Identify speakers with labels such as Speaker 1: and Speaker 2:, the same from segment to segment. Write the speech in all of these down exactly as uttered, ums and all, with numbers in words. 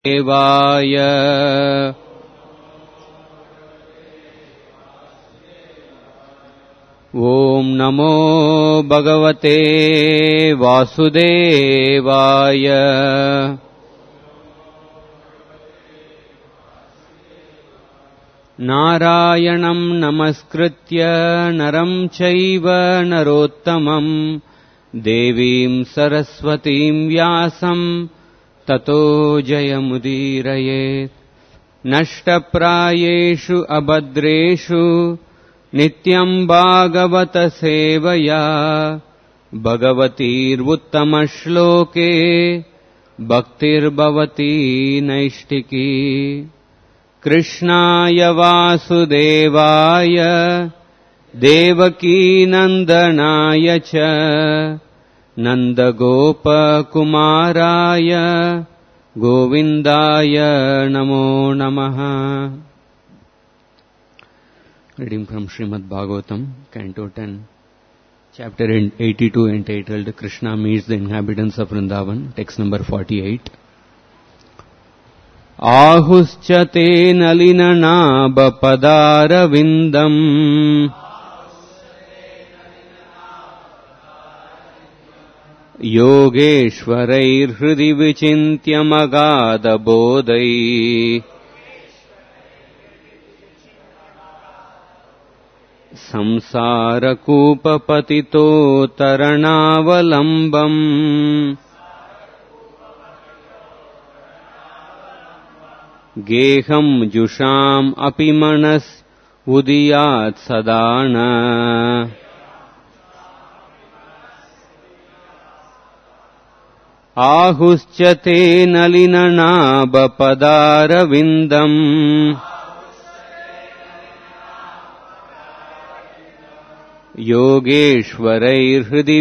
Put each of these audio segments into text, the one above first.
Speaker 1: देवाय ओम नमो भगवते वासुदेवाय। नारायणं नमस्कृत्य नरं चैव नरोत्तमं देवीं सरस्वतीं व्यासं ततो जयमुदीरयेत्। नष्टप्रायेषु अभद्रेषु नित्यं भागवत सेवया भगवतीर्वुत्तमश्लोके भक्तिर्भवती नैष्टिकी। कृष्णाय वासुदेवाय देवकीनन्दनाय च नन्दगोपकुमाराय गोविन्दाय नमो नमः। Reading from Srimad Bhagavatam, Canto ten, Chapter eighty-two, entitled Krishna Meets the Inhabitants of Vrindavan, text number forty-eight. Ahuscha te nalinanabapadarvindam योगेश्वरैर्हृदि विचिन्त्यमगाधबोधैः संसारकूपपतितो तरणावलम्बम् गेहं जुषाम् अपि मनस् उदीयात् सदा न। आहुश्च ते नलिननाभपदारविन्दम् योगेश्वरैर्हृदि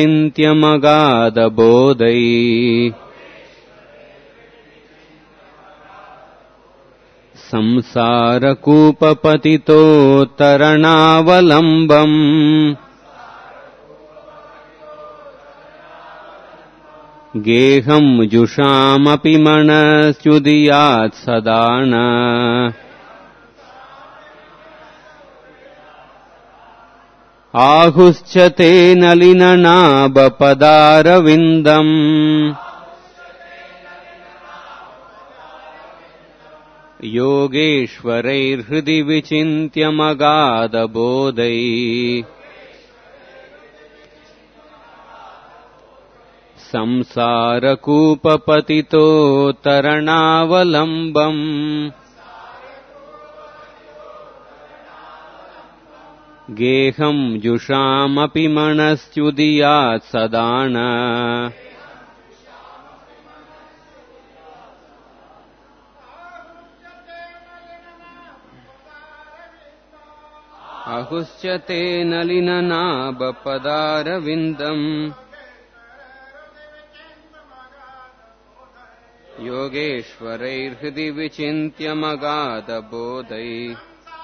Speaker 1: विचिन्त्यमगाधबोधैः संसारकूपपतितो तरणावलम्बम् गेहं जुषामपि मनस्युदीयात् सदा न। आहुश्च ते नलिननाभपदारविन्दम् योगेश्वरैर्हृदि विचिन्त्यमगाधबोधैः संसारकूपपतितो तरणावलम्बम् गेहं जुषामपि मनस्युदीयात् सदा न। आहुश्च ते नलिननाभपदारविन्दम् योगेश्वरैर्हृदि विचिन्त्यमगाधबोधैः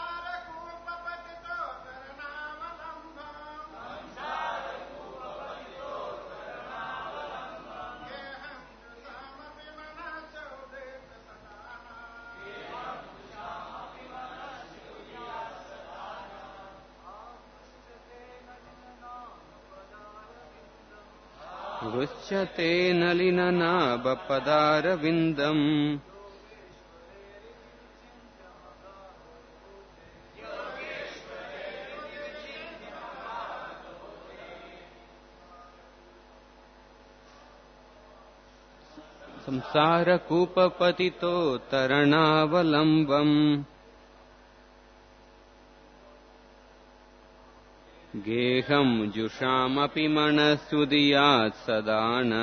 Speaker 1: आहुश्च ते नलिननाभपदारविन्दम् संसारकूपपतितो तरणावलम्बम् गेहं जुषामपि मनस्युदीयात् सदा न।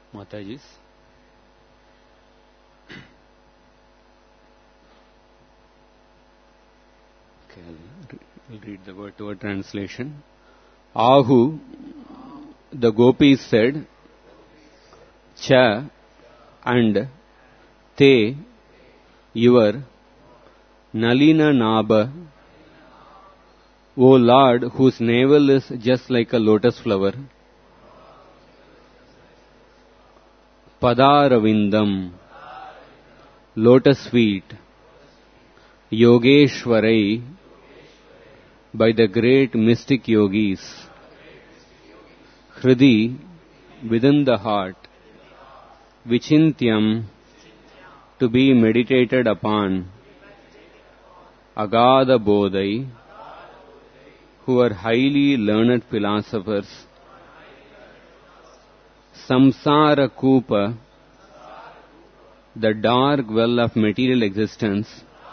Speaker 1: Mataji's. Okay, I'll, I'll read the word to word translation. Ahu, the gopis said, Cha and Te, your Nalina Naba, O Lord, whose navel is just like a lotus flower, Padaravindam, lotus feet, Yogeshwarai, by the great mystic yogis, Hridi, within the heart, Vichintyam, to be meditated upon, Agada Bodhai, who are highly learned philosophers, Samsara Kupa, the dark well of material existence,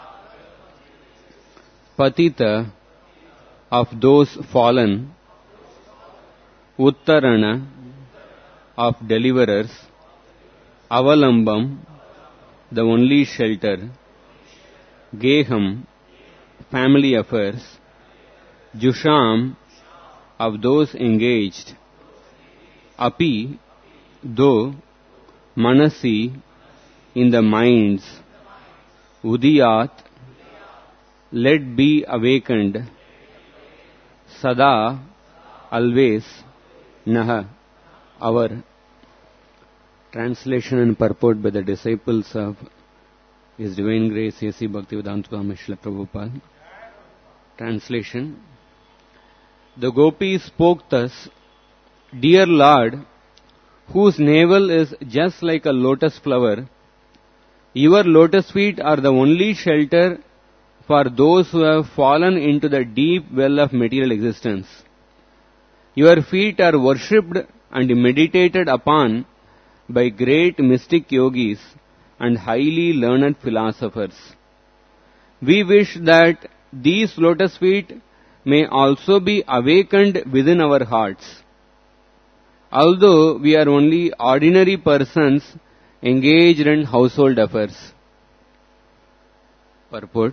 Speaker 1: Patita, of those fallen, Uttarana, of deliverers, Avalambam, the only shelter, Geham, family affairs, Jusham, of those engaged, Api, though, Manasi, in the minds, Udiyat, let be awakened, Sada, always, Naha, our. Translation and purport by the disciples of His Divine Grace A C Bhaktivedanta Swami Srila Prabhupada. Translation. The gopis spoke thus, Dear Lord, whose navel is just like a lotus flower, your lotus feet are the only shelter for those who have fallen into the deep well of material existence. Your feet are worshipped and meditated upon by great mystic yogis and highly learned philosophers. We wish that these lotus feet may also be awakened within our hearts. Although we are only ordinary persons engaged in household affairs. Purport.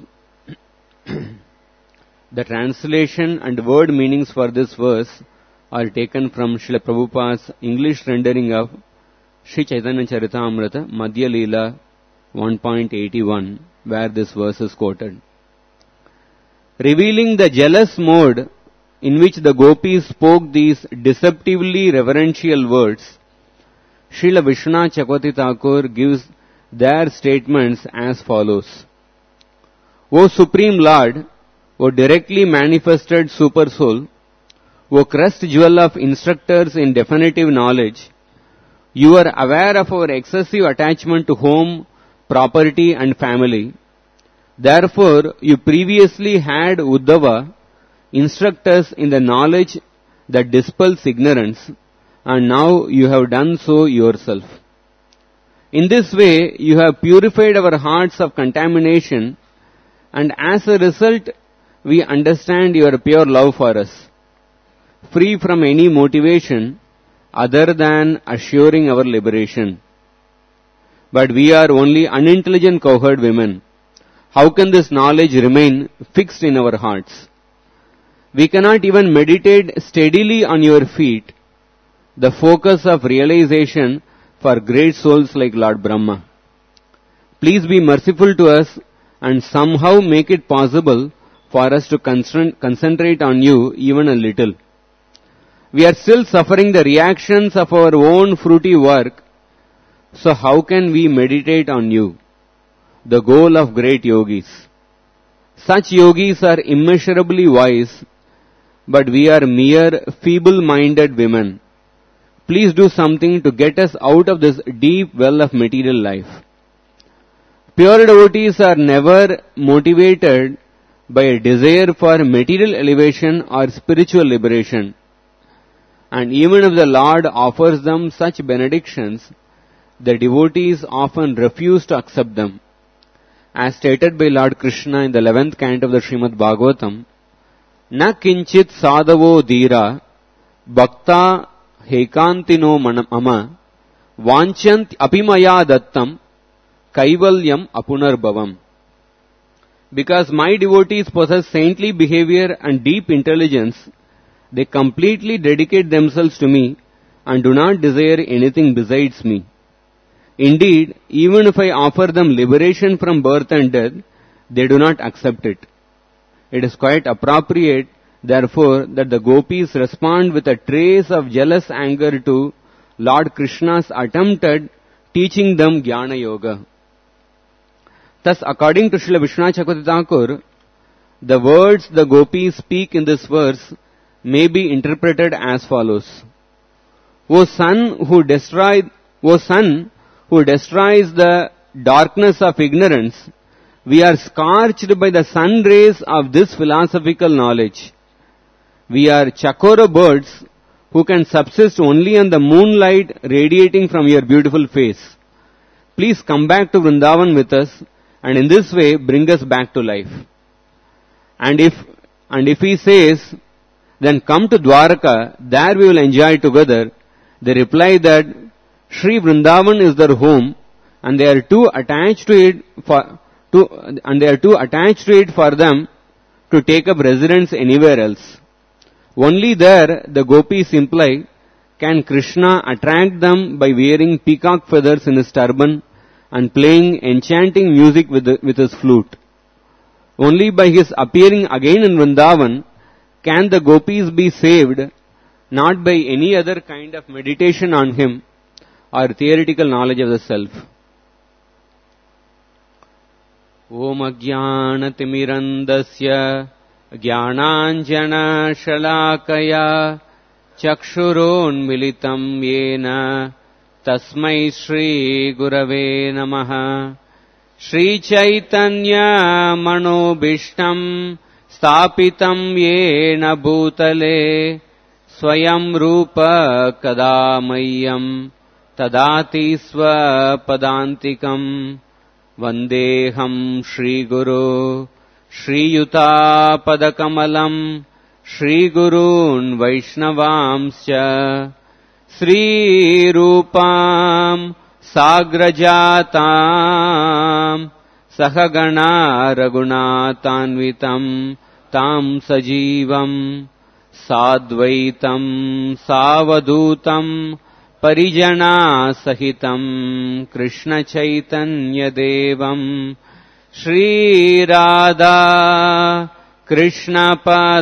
Speaker 1: The translation and word meanings for this verse are taken from Srila Prabhupada's English rendering of Sri Chaitanya Charitamrita, Madhya Leela one point eighty-one, where this verse is quoted. Revealing the jealous mode in which the gopis spoke these deceptively reverential words, Srila Vishwanath Chakravarti Thakur gives their statements as follows. O Supreme Lord, O directly manifested Super Soul, O crest jewel of instructors in definitive knowledge, you are aware of our excessive attachment to home, property and family. Therefore, you previously had Uddhava instruct us in the knowledge that dispels ignorance, and now you have done so yourself. In this way, you have purified our hearts of contamination, and as a result, we understand your pure love for us, free from any motivation other than assuring our liberation. But we are only unintelligent cowherd women. How can this knowledge remain fixed in our hearts? We cannot even meditate steadily on your feet, the focus of realization for great souls like Lord Brahma. Please be merciful to us and somehow make it possible for us to concentrate on you even a little. We are still suffering the reactions of our own fruity work, so how can we meditate on you, the goal of great yogis? Such yogis are immeasurably wise, but we are mere feeble-minded women. Please do something to get us out of this deep well of material life. Pure devotees are never motivated by a desire for material elevation or spiritual liberation. And even if the Lord offers them such benedictions, the devotees often refuse to accept them. As stated by Lord Krishna in the eleventh canto of the Srimad Bhagavatam, Na kinchit sadhavo dhira bhakta hekantino mama vanchant apimaya dattam kaivalyam apunarbhavam. Because my devotees possess saintly behavior and deep intelligence, they completely dedicate themselves to me and do not desire anything besides me. Indeed, even if I offer them liberation from birth and death, they do not accept it. It is quite appropriate, therefore, that the gopis respond with a trace of jealous anger to Lord Krishna's attempt at teaching them Jnana Yoga. Thus, according to Srila Vishwanath Chakravarti Thakur, the words the gopis speak in this verse may be interpreted as follows. O sun who destroy, O sun who destroys the darkness of ignorance, we are scorched by the sun rays of this philosophical knowledge. We are chakora birds who can subsist only on the moonlight radiating from your beautiful face. Please come back to Vrindavan with us, and in this way bring us back to life. And if, and if he says, then come to Dwaraka, there we will enjoy together, they reply that Sri Vrindavan is their home, and they are too attached to it for, to, and they are too attached to it for them to take up residence anywhere else. Only there, the gopis imply, can Krishna attract them by wearing peacock feathers in his turban and playing enchanting music with, the, with his flute. Only by his appearing again in Vrindavan can the gopis be saved, not by any other kind of meditation on him or theoretical knowledge of the self. Om Ajnanatimirandasya Jnananjana Shalakaya Chakshuronmilitam Yena Tasmai Shri Gurave Namaha. Shri Chaitanya Manobishtam Stapitam Yena Bhutale Swayam Rupa Kadamayam Tadati Sva Padantikam Vandeham Shri Guru Shri Yuta Padakamalam Shri Gurun Vaishnavamscha Sri Rupam Sagrajatam Sahagana Raghunathanvitam Tam Sajivam Sadvaitam Savadutam Parijana Sahitam Krishna Chaitanya Devam Shri Radha Krishna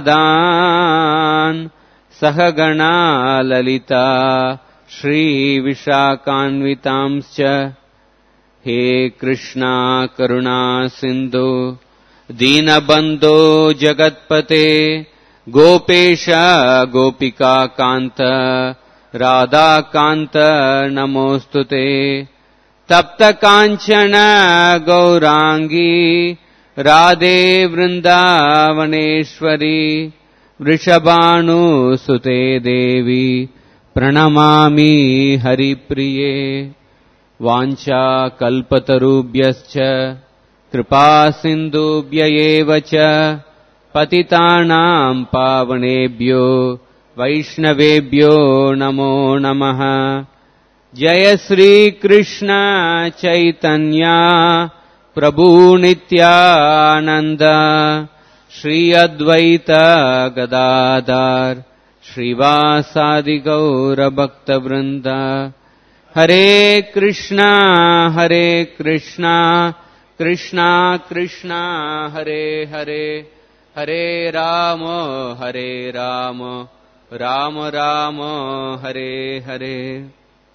Speaker 1: Padan Sahagana Lalita Shri Vishakanvitamscha. He Krishna Karuna Sindhu Dinabandho Jagatpate Gopesha Gopika Kanta Radha Kanta Namostute Tapta Kanchana Gaurangi Radhe Vrindavaneshwari Vrishabhanu Sute Devi Pranamami Haripriye. Vancha kalpatarubhyascha kripa sindubhya evacha patitanam pavanebhyo vaishnavebhyo namo namaha. Jaya Sri Krishna Chaitanya Prabhu Nityananda Shri Advaita Gadadhar Shrivasadi Gaura Bhakta Vrinda. Hare Krishna, Hare Krishna, Krishna Krishna, Hare Hare, Hare Rama, Hare Rama, Rama Rama, Hare Hare.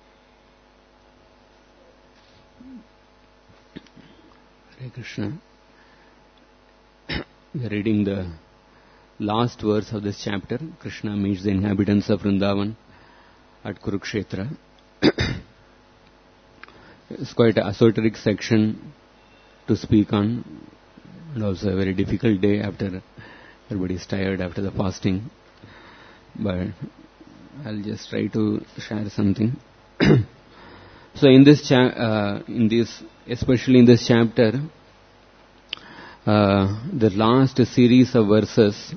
Speaker 1: Hare Krishna. We are reading the last verse of this chapter. Krishna meets the inhabitants of Vrindavan at Kurukshetra. It's quite an esoteric section to speak on, and also a very difficult day after everybody is tired after the fasting. But I'll just try to share something. So in this, cha- uh, in this, especially in this chapter, uh, the last series of verses,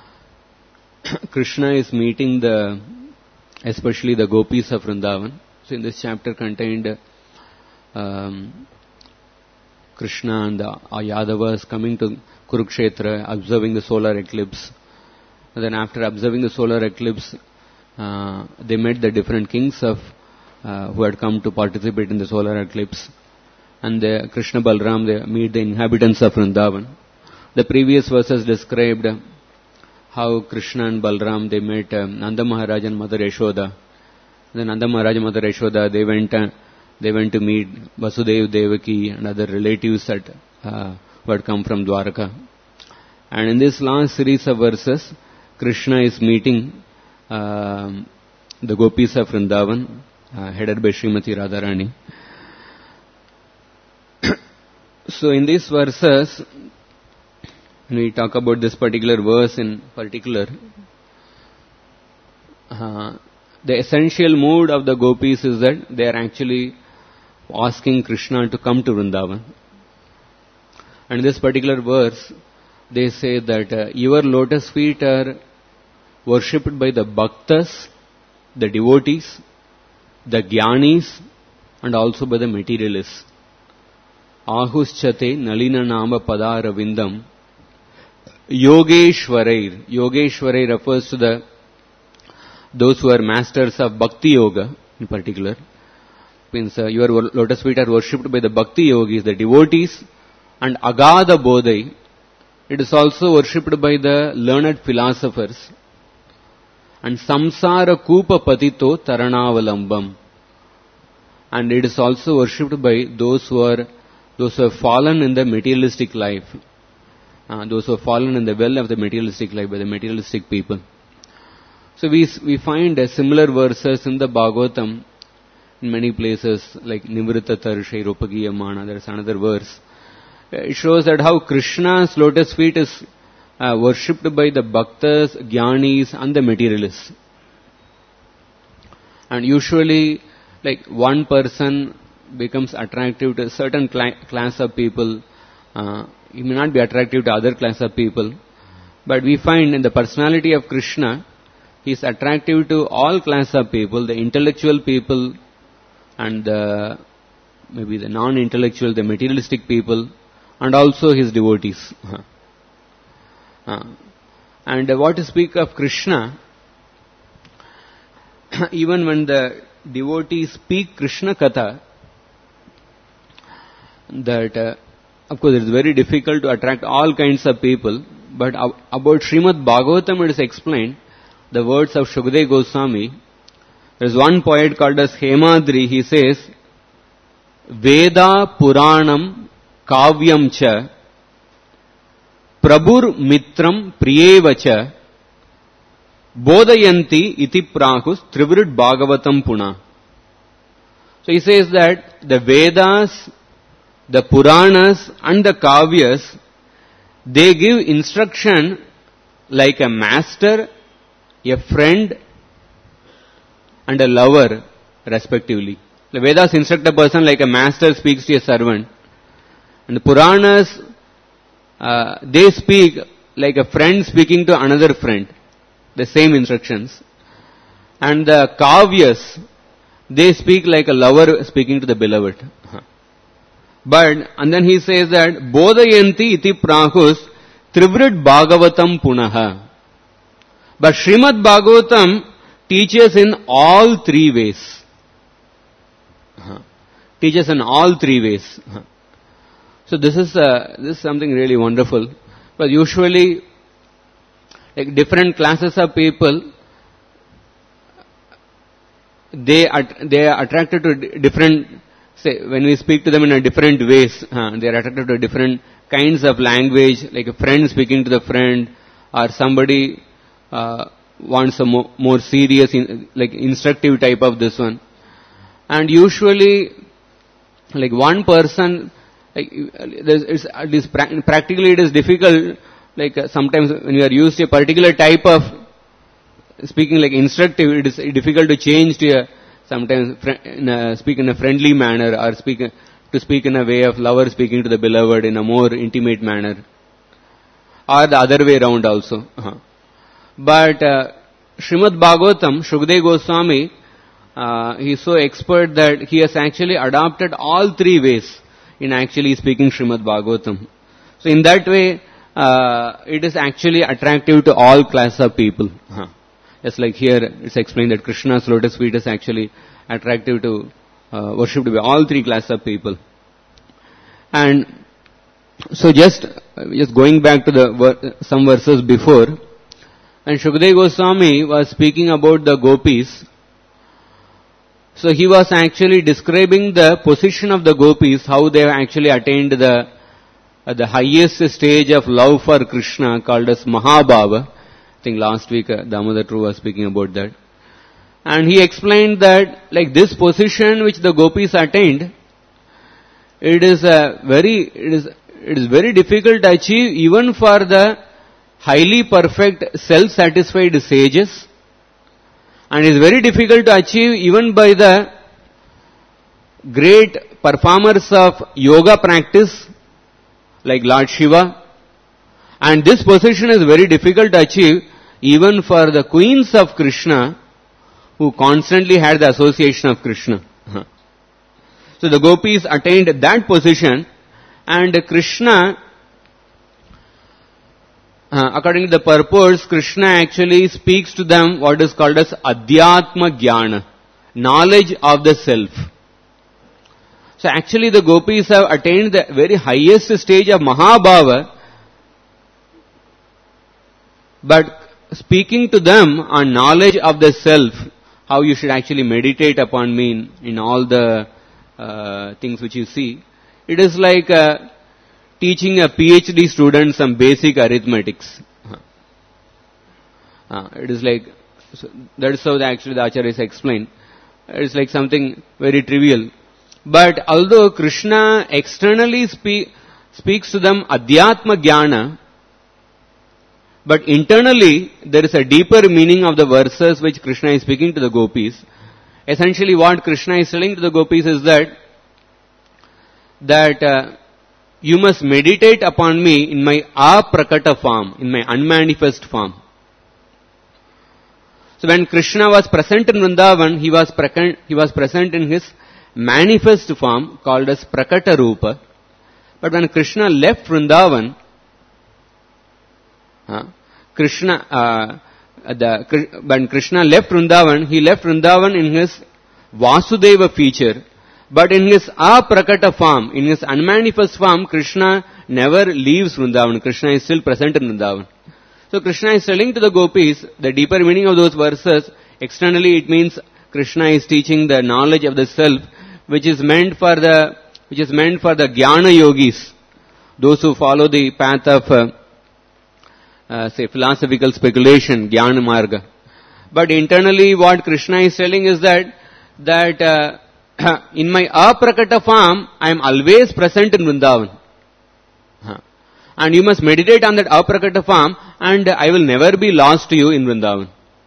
Speaker 1: Krishna is meeting the, especially the gopis of Vrindavan. So in this chapter contained um, Krishna and the uh, Yadavas coming to Kurukshetra, observing the solar eclipse. And then after observing the solar eclipse, uh, they met the different kings of uh, who had come to participate in the solar eclipse. And the Krishna Balram, they meet the inhabitants of Vrindavan. The previous verses described how Krishna and Balram, they met um, Nanda Maharaj and Mother Yashoda. Then Nanda Maharaj and Mother Yashoda, they went uh, they went to meet Vasudeva, Devaki and other relatives that, uh, who had come from Dwaraka. And in this last series of verses, Krishna is meeting uh, the gopis of Vrindavan, uh, headed by Srimati Radharani. So in these verses, when we talk about this particular verse in particular, uh, the essential mood of the gopis is that they are actually asking Krishna to come to Vrindavan. And in this particular verse, they say that uh, your lotus feet are worshipped by the bhaktas, the devotees, the jnanis, and also by the materialists. Ahuschate nalina nama padara vindam Yogeshwarair. Yogeshwarair refers to the those who are masters of Bhakti Yoga in particular. Means uh, your lotus feet are worshipped by the Bhakti Yogis, the devotees, and Agada Bodhai. It is also worshipped by the learned philosophers. And Samsara Kupa Patito Taranavalam. And it is also worshipped by those who are those who have fallen in the materialistic life. Uh, those who have fallen in the well of the materialistic life by the materialistic people. So we we find uh, similar verses in the Bhagavatam in many places, like Nivritta Tarshai Rupagiyamana. There is another verse. Uh, it shows that how Krishna's lotus feet is uh, worshipped by the bhaktas, jnanis, and the materialists. And usually, like one person becomes attractive to a certain cl- class of people. Uh, he may not be attractive to other class of people. But we find in the personality of Krishna, he is attractive to all class of people, the intellectual people and the, maybe the non-intellectual, the materialistic people, and also his devotees. Uh, and uh, what to speak of Krishna, even when the devotees speak Krishna Katha, that uh, of course it is very difficult to attract all kinds of people, but uh, about Srimad Bhagavatam it is explained, the words of Shukadeva Goswami. There is one poet called as Hemadri. He says, Veda Puranam Kavyam Cha Prabhur Mitram Priyevacha Bodhayanti Iti Prahus Trivrid Bhagavatam Puna. So he says that the Vedas, the Puranas and the Kavyas, they give instruction like a master, a friend and a lover respectively. The Vedas instruct a person like a master speaks to a servant. And the Puranas, uh, they speak like a friend speaking to another friend. The same instructions. And the Kavyas, they speak like a lover speaking to the beloved. But, and then he says that, Bodhayanti iti prahus trivrid bhagavatam punaha. But Srimad Bhagavatam teaches in all three ways. Uh-huh. Teaches in all three ways. Uh-huh. So this is uh, this is something really wonderful. But usually, like different classes of people, they are, they are attracted to different. Say when we speak to them in a different ways, uh, they are attracted to different kinds of language, like a friend speaking to the friend, or somebody uh, wants a more, more serious, in, like instructive type of this one. And usually, like one person, like it's, it's practically it is difficult. Like uh, sometimes when you are used to a particular type of speaking like instructive, it is difficult to change to a sometimes in a, speak in a friendly manner or speak to speak in a way of lover speaking to the beloved in a more intimate manner, or the other way around also. Uh-huh. But uh, Srimad Bhagavatam, Shukadeva Goswami, uh, he is so expert that he has actually adopted all three ways in actually speaking Srimad Bhagavatam. So in that way, uh, it is actually attractive to all class of people. Huh. Just like here, it's explained that Krishna's lotus feet is actually attractive to, uh, worshipped by all three class of people. And so just, just going back to the some verses before, and Shukadeva Goswami was speaking about the gopis. So he was actually describing the position of the gopis, how they have actually attained the uh, the highest stage of love for Krishna, called as Mahabhava. I think last week uh, Damodar True was speaking about that. And he explained that like this position which the gopis attained, it is a very, it is, it is very difficult to achieve even for the highly perfect self-satisfied sages. And it is very difficult to achieve even by the great performers of yoga practice like Lord Shiva. And this position is very difficult to achieve even for the queens of Krishna who constantly had the association of Krishna. So the gopis attained that position, and Krishna, uh, according to the purpose, Krishna actually speaks to them what is called as Adhyatma Jnana, knowledge of the self. So actually the gopis have attained the very highest stage of Mahabhava, but speaking to them on knowledge of the self, how you should actually meditate upon me in, in all the uh, things which you see, it is like uh, teaching a PhD student some basic arithmetics. Uh, it is like, so that is how the, actually the Acharyas explain. It is like something very trivial. But although Krishna externally speak, speaks to them Adhyatma Jnana, but internally there is a deeper meaning of the verses which Krishna is speaking to the gopis. Essentially what Krishna is telling to the gopis is that, that uh, you must meditate upon me in my aprakata form, in my unmanifest form. So when Krishna was present in Vrindavan, he was, pre- he was present in his manifest form called as Prakata Rupa. But when Krishna left Vrindavan, uh, Krishna, uh, the, when Krishna left Vrindavan, he left Vrindavan in his Vasudeva feature. But in his aprakata form, in his unmanifest form, Krishna never leaves Vrindavan. Krishna is still present in Vrindavan. So Krishna is telling to the gopis the deeper meaning of those verses. Externally it means Krishna is teaching the knowledge of the self, which is meant for the, which is meant for the Jnana yogis, those who follow the path of, uh, uh, say, philosophical speculation, Jnana Marga. But internally what Krishna is telling is that, that uh, in my aprakata form, I am always present in Vrindavan. And you must meditate on that aprakata form, and I will never be lost to you in Vrindavan.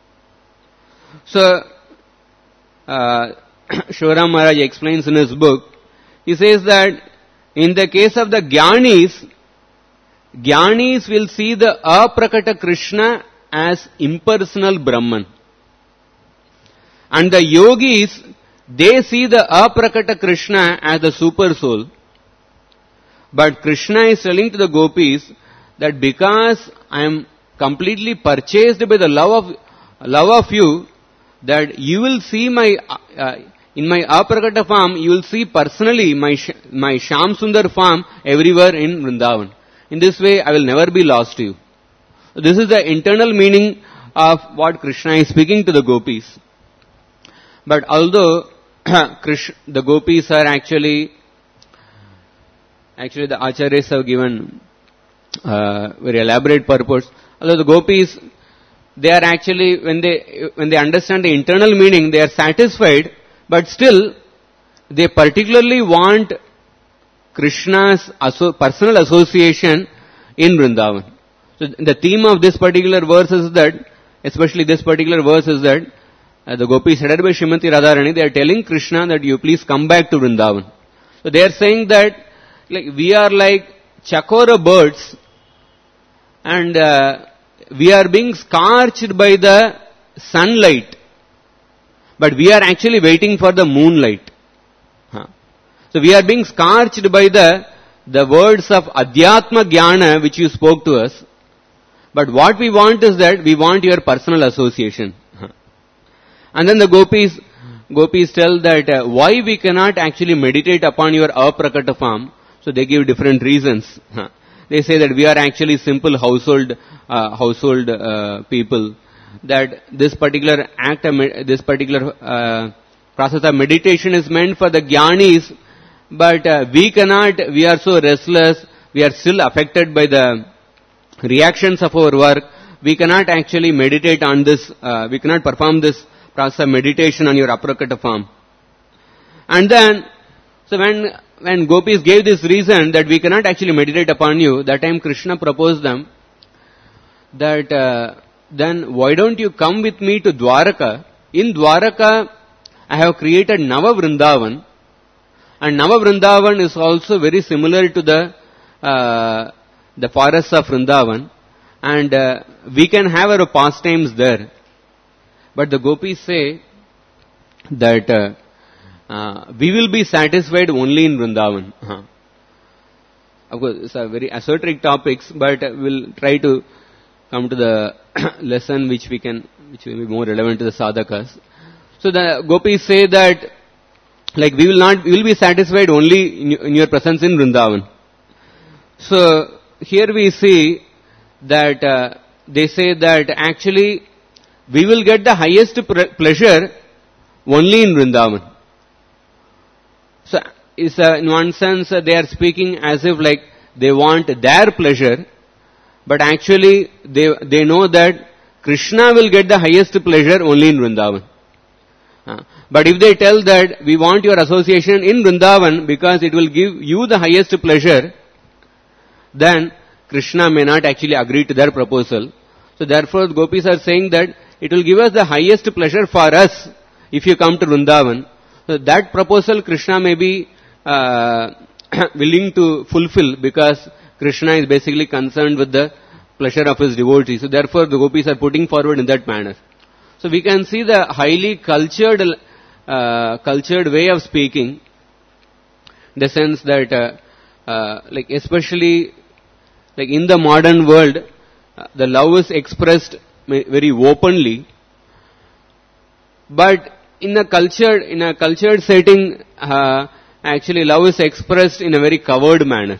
Speaker 1: So, uh, Shivaram Maharaj explains in his book, he says that in the case of the Jnanis, Jnanis will see the aprakata Krishna as impersonal Brahman. And the yogis, they see the aprakata Krishna as the super soul. But Krishna is telling to the gopis that because I am completely purchased by the love of, love of you, that you will see my, uh, in my aprakata form, you will see personally my, my Shyam Sundar form everywhere in Vrindavan. In this way, I will never be lost to you. So this is the internal meaning of what Krishna is speaking to the gopis. But although Krishna, the gopis are actually, actually the Acharyas have given uh, very elaborate purpose. Although the gopis, they are actually, when they, when they understand the internal meaning, they are satisfied, but still, they particularly want Krishna's asso- personal association in Vrindavan. So the theme of this particular verse is that, especially this particular verse is that, uh, the gopis headed by Srimati Radharani, they are telling Krishna that you please come back to Vrindavan. So they are saying that, like, we are like chakora birds, and uh, we are being scorched by the sunlight. but we are actually waiting for the moonlight. Huh. So we are being scorched by the, the words of Adhyatma Jnana which you spoke to us. But what we want is that we want your personal association. Huh. And then the gopis, gopis tell that uh, why we cannot actually meditate upon your aprakata form. So they give different reasons. Huh. They say that we are actually simple household, uh, household uh, people. That this particular act, this particular uh, process of meditation is meant for the jnanis, but uh, we cannot, we are so restless, we are still affected by the reactions of our work, we cannot actually meditate on this, uh, we cannot perform this process of meditation on your aprakata form. And then, so when, when gopis gave this reason that we cannot actually meditate upon you, that time Krishna proposed them that, uh, then why don't you come with me to Dwaraka? In Dwaraka, I have created Nava Vrindavan, and Nava Vrindavan is also very similar to the uh, the forests of Vrindavan, and uh, we can have our pastimes there. But the gopis say that uh, uh, we will be satisfied only in Vrindavan. Uh-huh. Of course, it's a very esoteric topics, but uh, we'll try to come to the lesson which we can, which will be more relevant to the sadhakas. So the gopis say that, like, we will not, we will be satisfied only in, in your presence in Vrindavan. So here we see that uh, they say that actually we will get the highest pre- pleasure only in Vrindavan. So is uh, in one sense uh, they are speaking as if like they want their pleasure. But actually, they they know that Krishna will get the highest pleasure only in Vrindavan. Uh, but if they tell that we want your association in Vrindavan because it will give you the highest pleasure, then Krishna may not actually agree to their proposal. So therefore, the gopis are saying that it will give us the highest pleasure for us if you come to Vrindavan. So that proposal Krishna may be uh, willing to fulfill because Krishna is basically concerned with the pleasure of his devotees. So therefore the gopis are putting forward in that manner. So we can see the highly cultured, uh, cultured way of speaking, in the sense that, uh, uh, like especially, like in the modern world, uh, the love is expressed very openly, but in a cultured, in a cultured setting, uh, actually love is expressed in a very covered manner.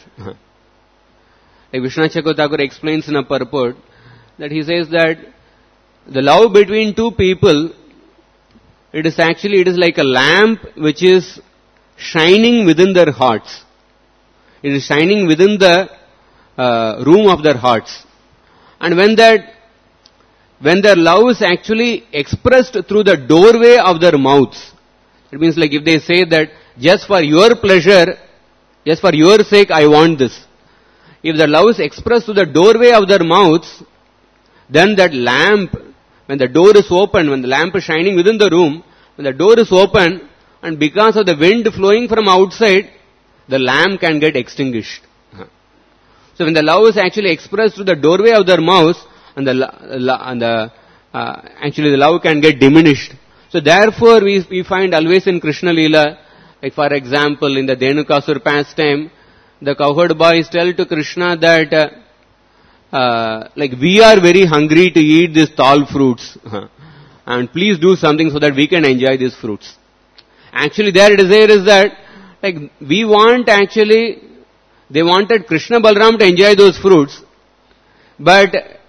Speaker 1: Like Vishwanath Chakravarti Thakur explains in a purport that he says that the love between two people, it is actually, it is like a lamp which is shining within their hearts. It is shining within the uh, room of their hearts. And when that, when their love is actually expressed through the doorway of their mouths, it means like if they say that just for your pleasure, just for your sake I want this. If the love is expressed through the doorway of their mouths, then that lamp, when the door is open, when the lamp is shining within the room, when the door is open, and because of the wind flowing from outside, the lamp can get extinguished. So when the love is actually expressed through the doorway of their mouths, and the, and the uh, actually the love can get diminished. So therefore we, we find always in Krishna Leela, like for example in the Dhenukasur pastime, the cowherd boys tell to Krishna that uh, uh, like we are very hungry to eat these tall fruits and please do something so that we can enjoy these fruits. Actually their desire is that like we want actually, they wanted Krishna Balram to enjoy those fruits, but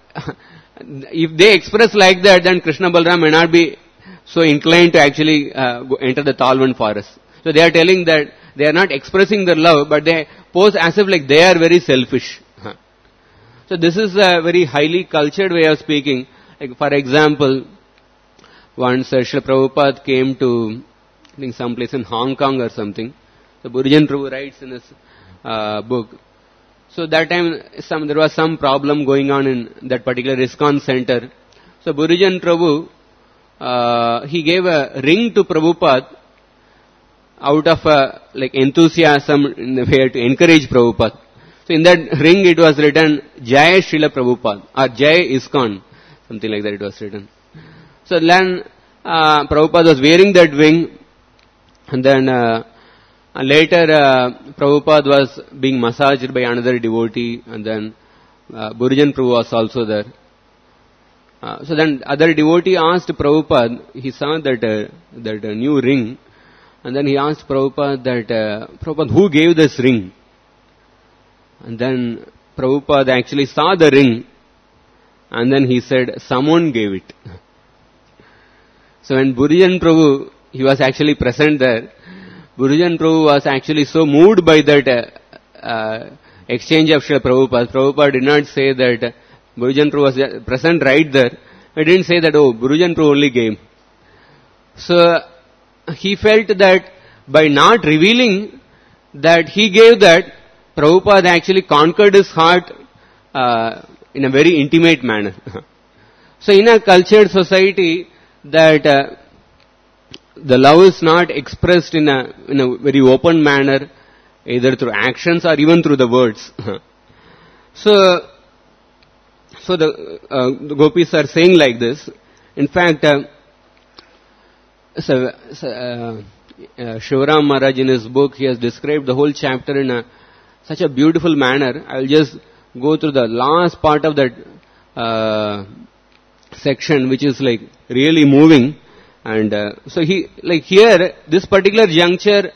Speaker 1: if they express like that, then Krishna Balram may not be so inclined to actually uh, go enter the Talvan forest. So they are telling that they are not expressing their love, but they pose as if like they are very selfish. So this is a very highly cultured way of speaking. Like for example, once uh, Srila Prabhupada came to, I think some place in Hong Kong or something. So Burijan Prabhu writes in his uh, book. So that time some there was some problem going on in that particular ISKCON center. So Burijan Prabhu, uh, he gave a ring to Prabhupada out of a, like enthusiasm in the way to encourage Prabhupada. So in that ring it was written Jai Srila Prabhupada or Jai ISKCON, something like that it was written. So then uh, Prabhupada was wearing that ring, and then uh, later uh, Prabhupada was being massaged by another devotee, and then uh, Burijan Prabhu was also there. Uh, so then other devotee asked Prabhupada, he saw that uh, that uh, new ring, and then he asked Prabhupada that, uh, Prabhupada, who gave this ring? And then Prabhupada actually saw the ring, and then he said, someone gave it. So when Burijan Prabhu, he was actually present there, Burijan Prabhu was actually so moved by that uh, uh, exchange of Srila Prabhupada. Prabhupada did not say that uh, Burijan Prabhu was present right there. He didn't say that, oh, Burijan Prabhu only gave. So he felt that by not revealing that he gave that, Prabhupada actually conquered his heart uh, in a very intimate manner. So in a cultured society, that uh, the love is not expressed in a in a very open manner, either through actions or even through the words. so, so the, uh, the gopis are saying like this. In fact, uh, so, so, uh, uh, Shivaram Maharaj in his book, he has described the whole chapter in a such a beautiful manner. I will just go through the last part of that uh, section, which is like really moving. And uh, so he, like here, this particular juncture,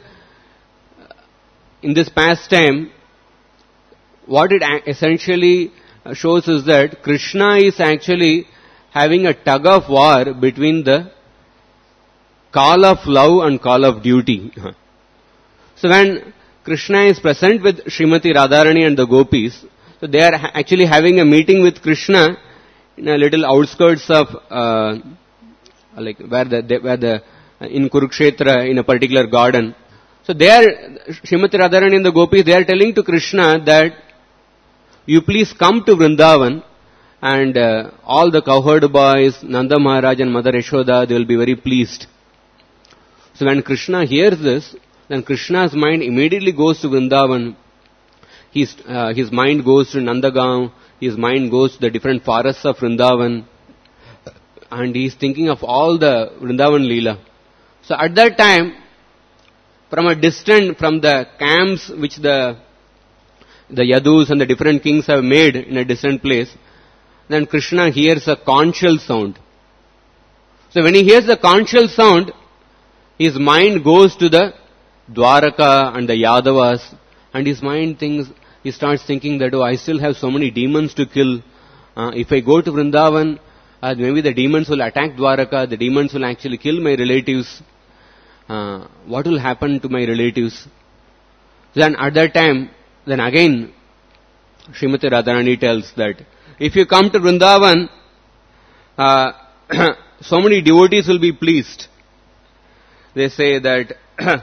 Speaker 1: in this pastime, what it essentially shows is that Krishna is actually having a tug of war between the call of love and call of duty. So when Krishna is present with Srimati Radharani and the gopis, so they are ha- actually having a meeting with Krishna in a little outskirts of, uh, like where the, they, where the, uh, in Kurukshetra, in a particular garden. So they are, Srimati Radharani and the gopis, they are telling to Krishna that, you please come to Vrindavan, and uh, all the cowherd boys, Nanda Maharaj and Mother Yashoda, they will be very pleased. So when Krishna hears this, then Krishna's mind immediately goes to Vrindavan. His, uh, his mind goes to Nandagaon. His mind goes to the different forests of Vrindavan. And he is thinking of all the Vrindavan Leela. So at that time, from a distance, from the camps which the the Yadus and the different kings have made in a distant place, then Krishna hears a conch shell sound. So when he hears the conch shell sound, his mind goes to the Dwaraka and the Yadavas, and his mind thinks, he starts thinking that, oh, I still have so many demons to kill. Uh, if I go to Vrindavan, uh, maybe the demons will attack Dwaraka, the demons will actually kill my relatives. Uh, what will happen to my relatives? Then at that time, then again, Srimati Radharani tells that, if you come to Vrindavan, uh, so many devotees will be pleased. They say that,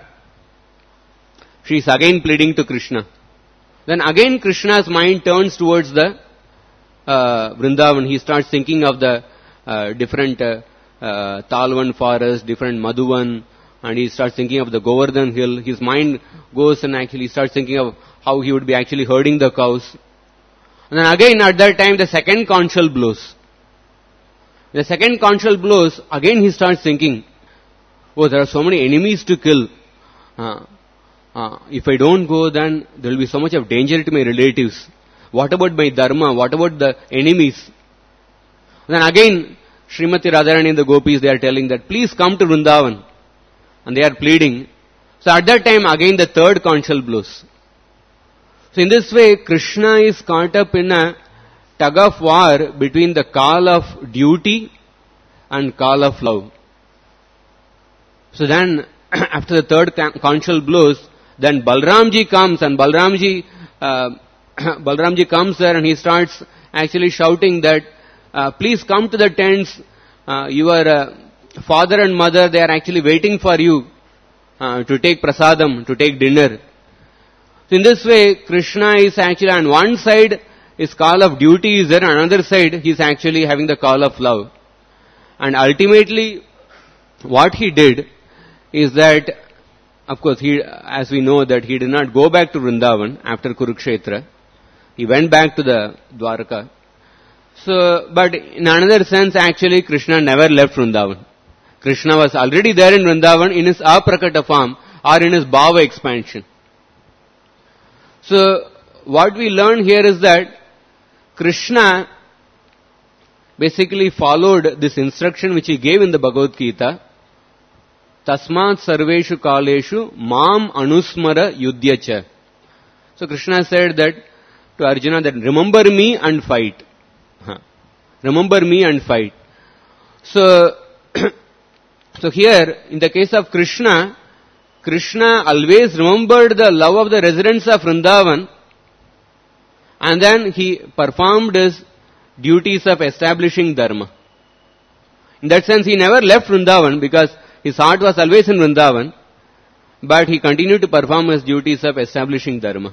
Speaker 1: she is again pleading to Krishna. Then again Krishna's mind turns towards the uh, Vrindavan. He starts thinking of the uh, different uh, uh, Talvan forest, different Madhuvan, and he starts thinking of the Govardhan hill. His mind goes and actually starts thinking of how he would be actually herding the cows. And then again at that time the second conch shell blows. The second conch shell blows, again he starts thinking, oh, there are so many enemies to kill. Uh, uh, if I don't go, then there will be so much of danger to my relatives. What about my dharma? What about the enemies? Then again, Srimati Radharani and the gopis, they are telling that, please come to Vrindavan. And they are pleading. So at that time, again the third conch shell blows. So in this way, Krishna is caught up in a tug of war between the call of duty and call of love. So then, after the third conch shell blows, then Balramji comes, and Balramji, uh, Balramji comes there and he starts actually shouting that, uh, please come to the tents, uh, your uh, father and mother, they are actually waiting for you uh, to take prasadam, to take dinner. So in this way, Krishna is actually on one side, his call of duty is there, on another side, he is actually having the call of love. And ultimately, what he did is that, of course, he, as we know that he did not go back to Vrindavan after Kurukshetra. He went back to the Dwaraka. So, but in another sense, actually, Krishna never left Vrindavan. Krishna was already there in Vrindavan in his aprakata form or in his bhava expansion. So, what we learn here is that Krishna basically followed this instruction which he gave in the Bhagavad Gita. Tasmat sarveshu kaleshu mam anusmara yudhyacha. So Krishna said that to Arjuna that remember me and fight. Huh. Remember me and fight. So, so here in the case of Krishna, Krishna always remembered the love of the residents of Vrindavan, and then he performed his duties of establishing dharma. In that sense, he never left Vrindavan because his heart was always in Vrindavan, but he continued to perform his duties of establishing dharma.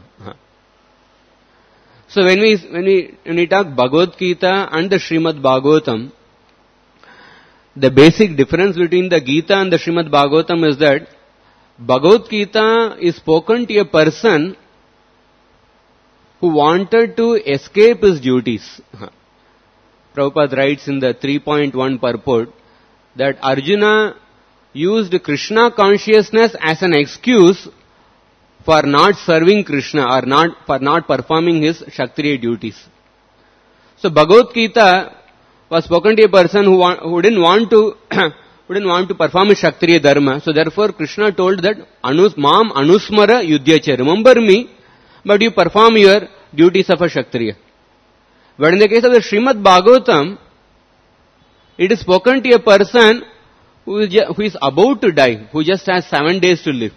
Speaker 1: So when we when we when we talk Bhagavad Gita and the Srimad Bhagavatam, the basic difference between the Gita and the Srimad Bhagavatam is that Bhagavad Gita is spoken to a person who wanted to escape his duties. Prabhupada writes in the three point one purport that Arjuna used Krishna consciousness as an excuse for not serving Krishna or not for not performing his Kshatriya duties. So Bhagavad Gita was spoken to a person who, wa- who didn't want to who didn't want to perform his Kshatriya dharma. So therefore Krishna told that Anus Mam Anusmara Yudhyacha. Remember me, but you perform your duties of a Kshatriya. But in the case of the Srimad Bhagavatam, it is spoken to a person who is, who is about to die, who just has seven days to live.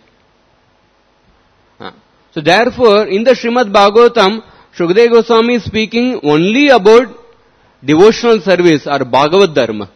Speaker 1: So therefore, in the Srimad Bhagavatam, Shukadeva Goswami is speaking only about devotional service or Bhagavad Dharma.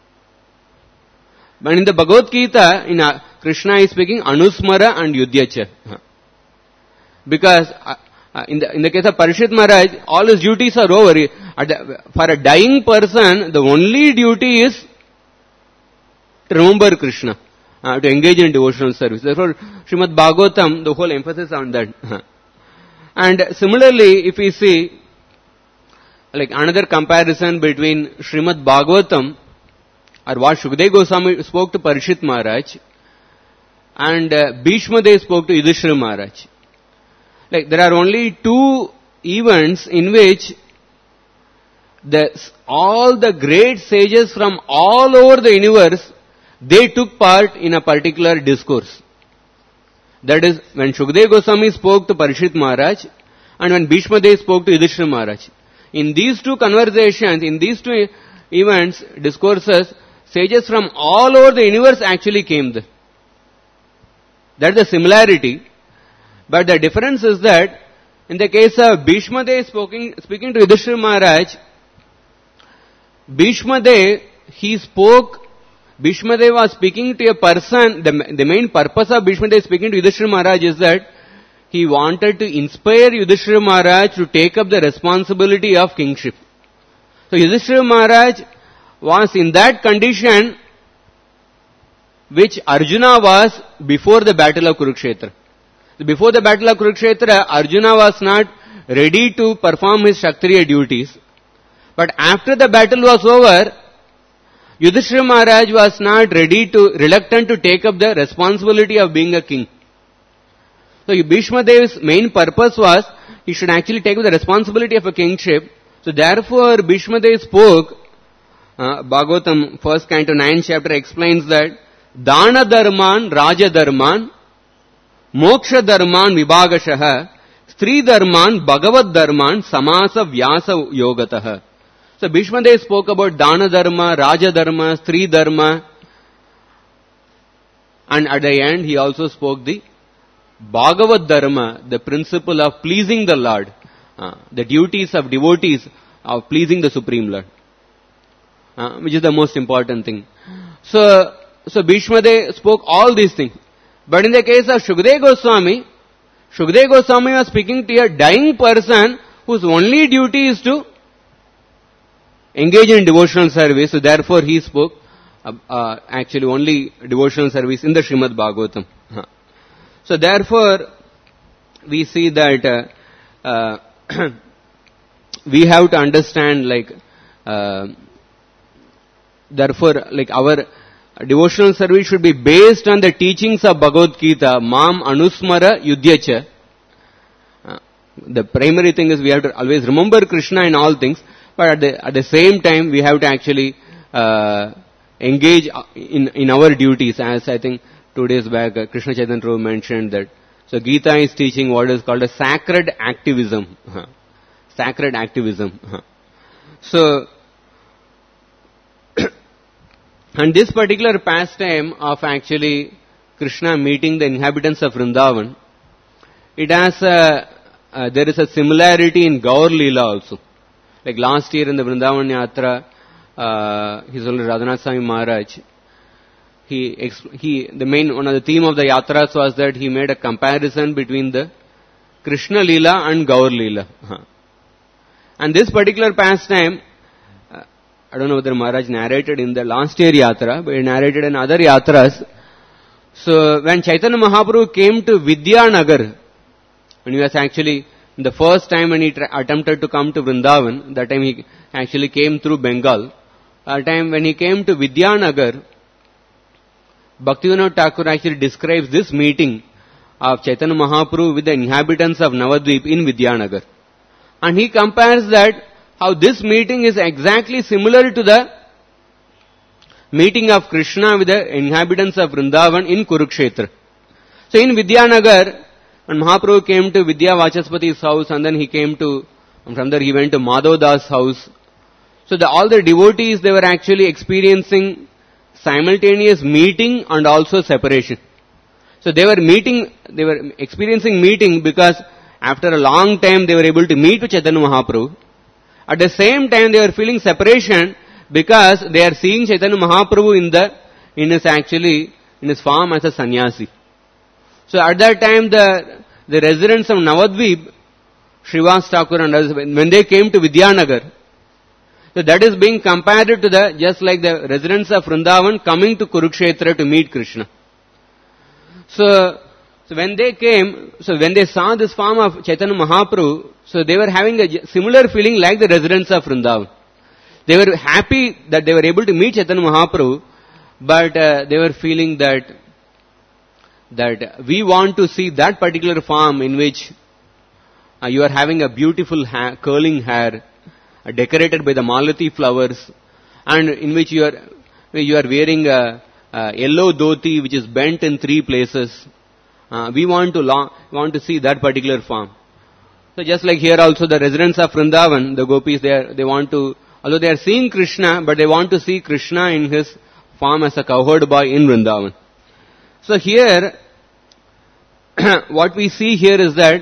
Speaker 1: But in the Bhagavad Gita, in uh, Krishna is speaking Anusmara and Yudhyacha. Because uh, uh, in the in the case of Parishit Maharaj, all his duties are over. The, for a dying person, the only duty is to remember Krishna, uh, to engage in devotional service. Therefore, Srimad Bhagavatam, the whole emphasis on that. And similarly, if we see like another comparison between Srimad Bhagavatam or what Shukadeva Goswami spoke to Parishit Maharaj and uh, Bhishma Dev spoke to Yudhishthira Maharaj. Like there are only two events in which the, all the great sages from all over the universe, they took part in a particular discourse. That is when Shukadeva Goswami spoke to Parishit Maharaj and when Bhishma Dev spoke to Yudhishthira Maharaj. In these two conversations, in these two events, discourses, sages from all over the universe actually came there. That's the similarity. But the difference is that in the case of Bhishma Dev speaking, speaking to Yudhishthira Maharaj, Bhishma Dev, he spoke, Bhishma Dev was speaking to a person, the, the main purpose of Bhishma Dev speaking to Yudhishthira Maharaj is that he wanted to inspire Yudhishthira Maharaj to take up the responsibility of kingship. So Yudhishthira Maharaj was in that condition which Arjuna was before the battle of Kurukshetra. Before the battle of Kurukshetra, Arjuna was not ready to perform his Kshatriya duties. But after the battle was over, Yudhishthira Maharaj was not ready to, reluctant to take up the responsibility of being a king. So Bhishma Dev's main purpose was, he should actually take up the responsibility of a kingship. So therefore, Bhishma Dev spoke, uh, Bhagavatam, first canto, ninth chapter explains that, Dana Dharman, Raja Dharman, Moksha Dharman, Vibhagashaha, Stri Dharman, Bhagavad Dharman, Samasa Vyasa Yogataha. So Bhishma Dev spoke about Dana Dharma, Raja Dharma, Stri Dharma, and at the end he also spoke the Bhagavad Dharma, the principle of pleasing the Lord, uh, the duties of devotees of pleasing the Supreme Lord, uh, which is the most important thing. So, so Bhishma Dev spoke all these things. But in the case of Shukadeva Goswami, Shukadeva Goswami was speaking to a dying person whose only duty is to engage in devotional service. So therefore he spoke uh, uh, actually only devotional service in the Srimad Bhagavatam. Huh. So therefore, we see that uh, uh, we have to understand, like, uh, therefore, like our devotional service should be based on the teachings of Bhagavad Gita, Mam Anusmara Yudhyacha. Uh, the primary thing is we have to always remember Krishna in all things, but at the, at the same time we have to actually uh, engage in, in our duties, as I think two days back uh, Krishna Chaitanya Prabhu mentioned that. So Gita is teaching what is called a sacred activism. Uh, sacred activism. Uh. So, and this particular pastime of actually Krishna meeting the inhabitants of Vrindavan, it has a, uh, there is a similarity in Gaur Leela also. Like last year in the Vrindavan Yatra, uh, His Holiness Radhanath Swami Maharaj, he, he, the main, one of the theme of the Yatras was that he made a comparison between the Krishna Leela and Gaur Leela. Huh. And this particular pastime, uh, I don't know whether Maharaj narrated in the last year Yatra, but he narrated in other Yatras. So when Chaitanya Mahaprabhu came to Vidyanagar, when he was actually, the first time when he tra- attempted to come to Vrindavan, that time he actually came through Bengal. That time when he came to Vidyanagar, Bhaktivinoda Thakur actually describes this meeting of Chaitanya Mahaprabhu with the inhabitants of Navadvip in Vidyanagar. And he compares that how this meeting is exactly similar to the meeting of Krishna with the inhabitants of Vrindavan in Kurukshetra. So in Vidyanagar, when Mahaprabhu came to Vidya Vachaspati's house and then he came to, from there he went to Madhavdas' house. So the, all the devotees, they were actually experiencing simultaneous meeting and also separation. So they were meeting, they were experiencing meeting because after a long time they were able to meet with Chaitanya Mahaprabhu. At the same time they were feeling separation because they are seeing Chaitanya Mahaprabhu in the, in his actually, in his form as a sannyasi. So at that time the, the residents of Navadvip, Srivas Thakur and others, when they came to Vidyanagar, so that is being compared to the, just like the residents of Vrindavan coming to Kurukshetra to meet Krishna. So, so when they came, so when they saw this form of Chaitanya Mahaprabhu, so they were having a similar feeling like the residents of Vrindavan. They were happy that they were able to meet Chaitanya Mahaprabhu, but uh, they were feeling that, that we want to see that particular form in which uh, you are having a beautiful ha- curling hair, uh, decorated by the malati flowers, and in which you are, you are wearing a, a yellow dhoti which is bent in three places. Uh, we want to long, want to see that particular form. So just like here also the residents of Vrindavan, the gopis, they are, they want to, although they are seeing Krishna, but they want to see Krishna in his form as a cowherd boy in Vrindavan. So here, what we see here is that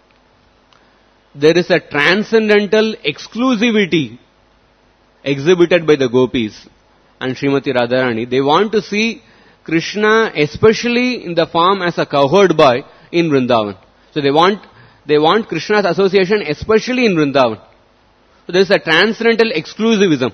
Speaker 1: there is a transcendental exclusivity exhibited by the gopis and Srimati Radharani. They want to see Krishna especially in the form as a cowherd boy in Vrindavan. So they want, they want Krishna's association especially in Vrindavan. So there is a transcendental exclusivism.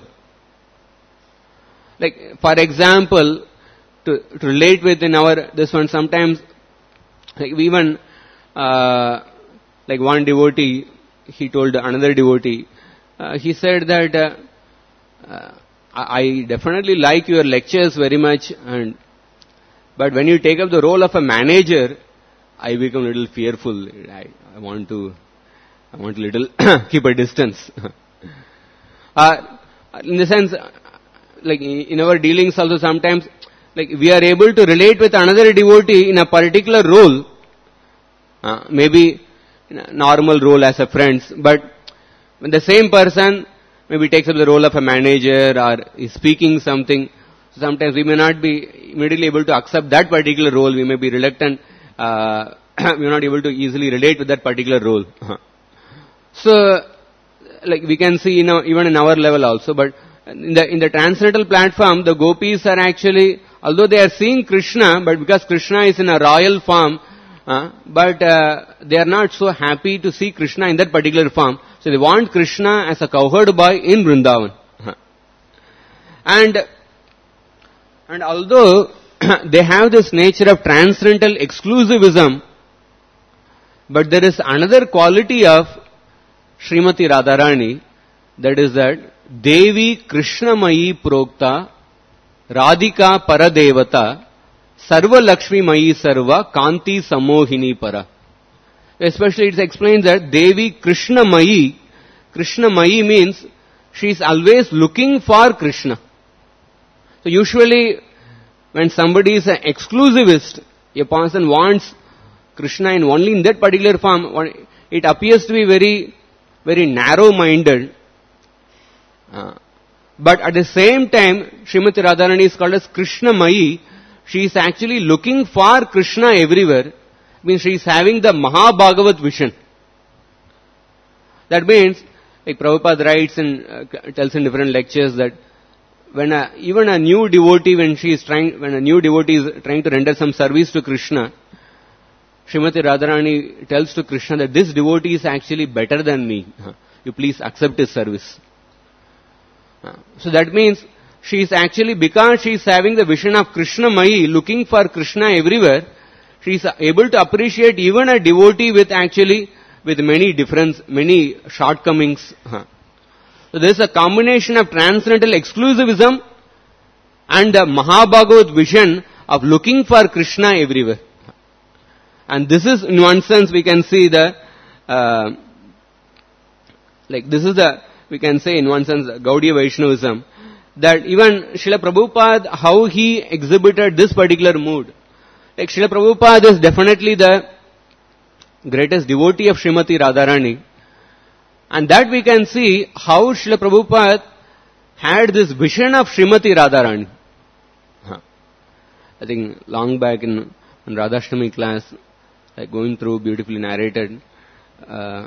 Speaker 1: Like, for example, to, to relate with in our, this one, sometimes, like even, uh, like one devotee, he told another devotee, uh, he said that, uh, uh, I definitely like your lectures very much, and but when you take up the role of a manager, I become a little fearful. I, I want to, I want a little keep a distance. uh, in the sense, like in our dealings also sometimes, like we are able to relate with another devotee in a particular role, uh, maybe in a normal role as a friend, but when the same person maybe takes up the role of a manager or is speaking something, sometimes we may not be immediately able to accept that particular role. We may be reluctant. Uh, we are not able to easily relate with that particular role. So, like we can see, you know, even in our level also. But in the in the transcendental platform, the gopis are actually, although they are seeing Krishna, but because Krishna is in a royal form, uh, but uh, they are not so happy to see Krishna in that particular form. So they want Krishna as a cowherd boy in Vrindavan. And and although they have this nature of transcendental exclusivism, but there is another quality of Srimati Radharani, that is that Devi Krishnamayi Prokta Radhika Paradevata Sarva Lakshmi Mayi Sarva Kanti Samohini Para. Especially it explains that Devi Krishna Mayi, Krishna Mayi means she is always looking for Krishna. So usually when somebody is an exclusivist, a person wants Krishna in only in that particular form, it appears to be very, very narrow-minded. Uh, but at the same time, Srimati Radharani is called as Krishna Mayi. She is actually looking for Krishna everywhere. Means she is having the Mahabhagavat vision. That means, like Prabhupada writes and uh, tells in different lectures that when a, even a new devotee, when she is trying, when a new devotee is trying to render some service to Krishna, Srimati Radharani tells to Krishna that this devotee is actually better than me. You please accept his service. So that means she is actually, because she is having the vision of Krishna Mayi, looking for Krishna everywhere, she is able to appreciate even a devotee with actually, with many difference, many shortcomings. So there is a combination of transcendental exclusivism and the Mahabhagavat vision of looking for Krishna everywhere. And this is, in one sense, we can see the, uh, like this is the, we can say in one sense, Gaudiya Vaishnavism, that even Srila Prabhupada, how he exhibited this particular mood. Like Srila Prabhupada is definitely the greatest devotee of Srimati Radharani. And that we can see how Srila Prabhupada had this vision of Srimati Radharani. Huh. I think long back in, in Radhashtami class, like going through beautifully narrated, uh,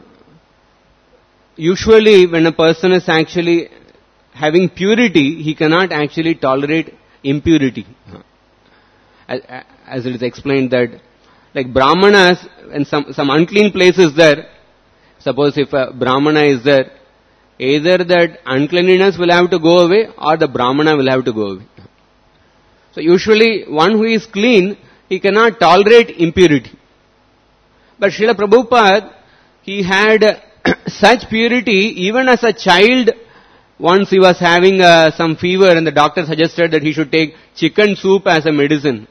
Speaker 1: usually when a person is actually having purity, he cannot actually tolerate impurity. Huh. As, as it is explained that, like Brahmanas, and some, some unclean place is there, suppose if a Brahmana is there, either that uncleanliness will have to go away or the Brahmana will have to go away. So usually one who is clean, he cannot tolerate impurity. But Srila Prabhupada, he had such purity even as a child. Once he was having uh, some fever and the doctor suggested that he should take chicken soup as a medicine.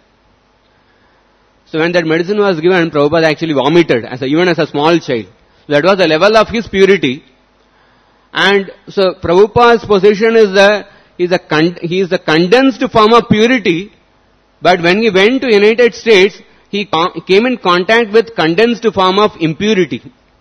Speaker 1: So when that medicine was given, Prabhupada actually vomited, as a, even as a small child. That was the level of his purity. And so Prabhupada's position is the, he is a, con, he is the condensed form of purity, but when he went to United States, he com, came in contact with condensed form of impurity.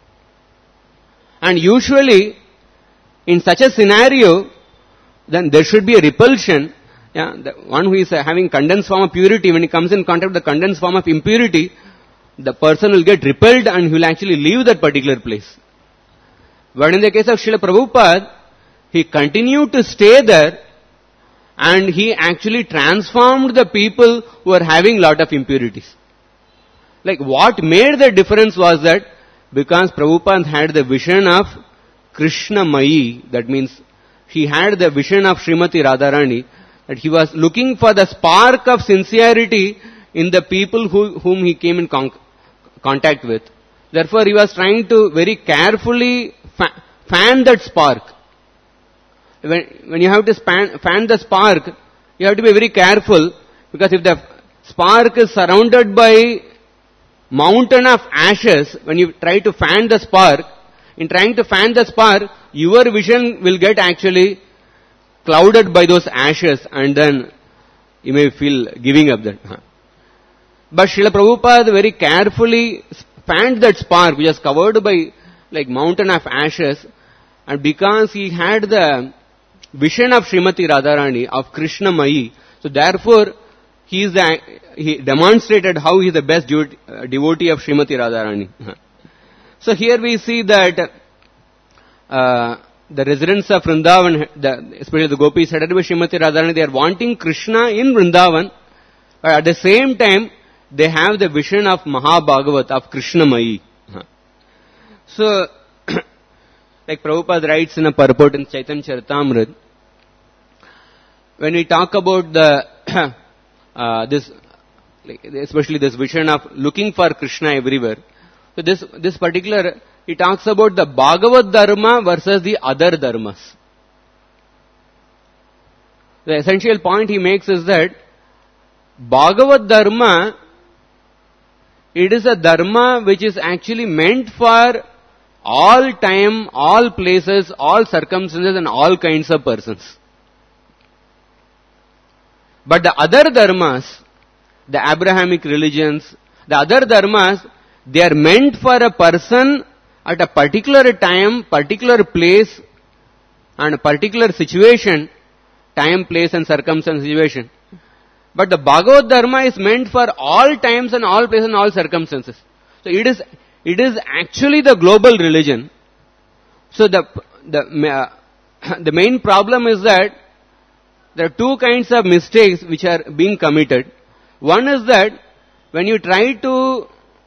Speaker 1: And usually, in such a scenario, then there should be a repulsion. Yeah, the one who is uh, having condensed form of purity, when he comes in contact with the condensed form of impurity, the person will get repelled and he will actually leave that particular place. But in the case of Srila Prabhupada, he continued to stay there and he actually transformed the people who are having lot of impurities. Like what made the difference was that because Prabhupada had the vision of Krishna Mayi, that means he had the vision of Srimati Radharani, that he was looking for the spark of sincerity in the people who, whom he came in con- contact with. Therefore, he was trying to very carefully fa- fan that spark. When, when you have to span, fan the spark, you have to be very careful, because if the spark is surrounded by mountain of ashes, when you try to fan the spark, in trying to fan the spark, your vision will get actually clouded by those ashes, and then you may feel giving up that. But Srila Prabhupada very carefully fanned that spark which was covered by like mountain of ashes, and because he had the vision of Srimati Radharani, of Krishna Mayi, so therefore he is the, he demonstrated how he is the best devotee of Srimati Radharani. So here we see that uh, the residents of Vrindavan, the, especially the gopis headed by Srimati Radharani, they are wanting Krishna in Vrindavan, but at the same time they have the vision of Mahabhagavat, of Krishna Mayi. So, like Prabhupada writes in a purport in Chaitanya Charitamrita, when we talk about the uh, this, like, especially this vision of looking for Krishna everywhere, so this this particular, he talks about the Bhagavad Dharma versus the other dharmas. The essential point he makes is that Bhagavad Dharma, it is a dharma which is actually meant for all time, all places, all circumstances and all kinds of persons. But the other dharmas, the Abrahamic religions, the other dharmas, they are meant for a person at a particular time, particular place and a particular situation, time, place and circumstance situation. But the Bhagavad Dharma is meant for all times and all places and all circumstances. So it is, it is actually the global religion. So the, the, uh, the main problem is that there are two kinds of mistakes which are being committed. One is that when you try to,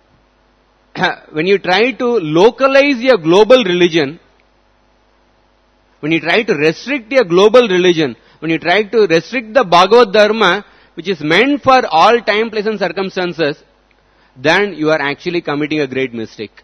Speaker 1: when you try to localize your global religion, when you try to restrict your global religion, when you try to restrict the Bhagavad Dharma, which is meant for all time, place and circumstances, then you are actually committing a great mistake.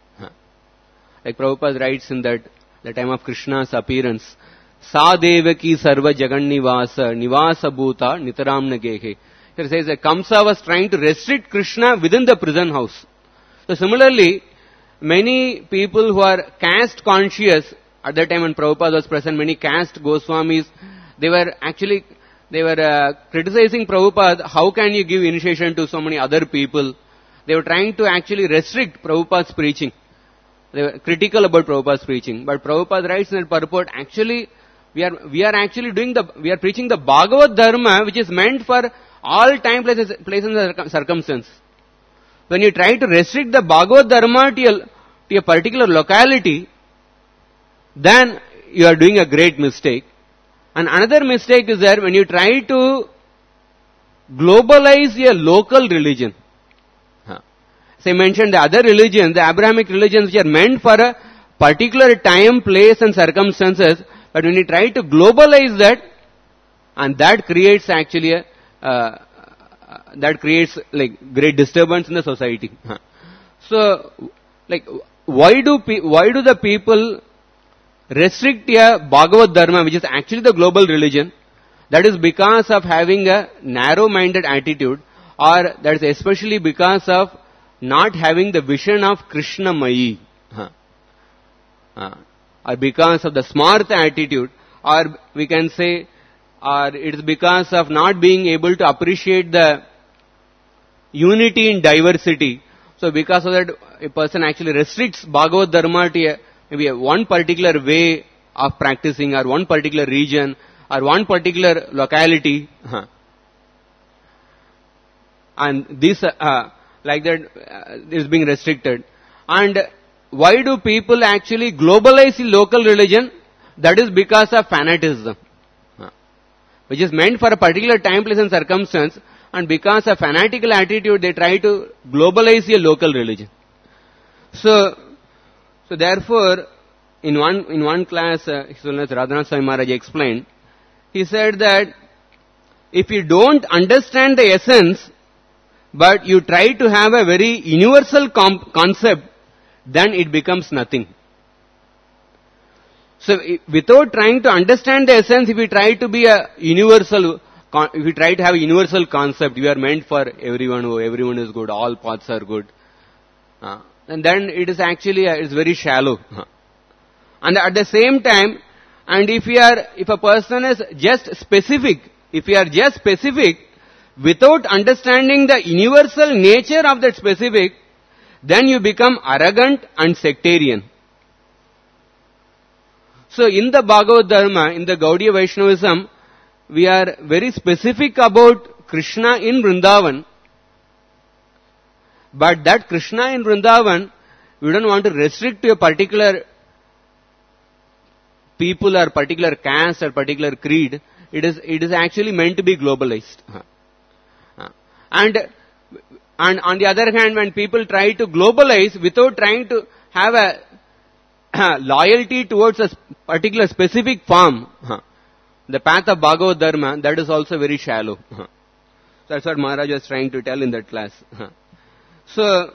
Speaker 1: Like Prabhupada writes in that, the time of Krishna's appearance, Sa Devaki Sarva Jagan Nivasa Nivasa Bhuta Nitaram Nagehe. He says that Kamsa was trying to restrict Krishna within the prison house. So similarly, many people who are caste conscious, at that time when Prabhupada was present, many caste Goswamis, they were actually, they were uh, criticizing Prabhupada, how can you give initiation to so many other people? They were trying to actually restrict Prabhupada's preaching. They were critical about Prabhupada's preaching. But Prabhupada writes in that purport, actually, we are, we are actually doing the, we are preaching the Bhagavad Dharma, which is meant for all time, places, places and circumstances. When you try to restrict the Bhagavad Dharma to a, to a particular locality, then you are doing a great mistake. And another mistake is that when you try to globalize a local religion. As I mentioned, the other religions, the Abrahamic religions, which are meant for a particular time, place and circumstances, but when you try to globalize that, and that creates actually a, uh, that creates like great disturbance in the society. So, like, why do pe- why do the people restrict a Bhagavad Dharma, which is actually the global religion? That is because of having a narrow-minded attitude, or that is especially because of not having the vision of Krishna Mayi, huh. uh, or because of the smart attitude, or we can say, or it is because of not being able to appreciate the unity in diversity. So because of that, a person actually restricts Bhagavad Dharma to a, maybe a one particular way of practicing, or one particular region, or one particular locality. Huh. And this, uh, like that, uh, is being restricted. And why do people actually globalize the local religion? That is because of fanaticism, huh. which is meant for a particular time, place and circumstance, and because of fanatical attitude, they try to globalize the local religion. So, so therefore, in one, in one class, uh, His Holiness Radhanath Swami Maharaj explained, he said that if you don't understand the essence, but you try to have a very universal comp- concept, then it becomes nothing. So, without trying to understand the essence, if we try to be a universal, if we try to have a universal concept, we are meant for everyone, oh, everyone is good, all paths are good, uh, and then it is actually, uh, it's very shallow. And at the same time, and if we are, if a person is just specific, if we are just specific, without understanding the universal nature of that specific, then you become arrogant and sectarian. So in the Bhagavad Dharma, in the Gaudiya Vaishnavism, we are very specific about Krishna in Vrindavan. But that Krishna in Vrindavan, we don't want to restrict to a particular people or particular caste or particular creed. It is, it is actually meant to be globalized. And, and on the other hand, when people try to globalize without trying to have a loyalty towards a particular specific form, the path of Bhagavad Dharma, that is also very shallow. That's what Maharaj was trying to tell in that class. So,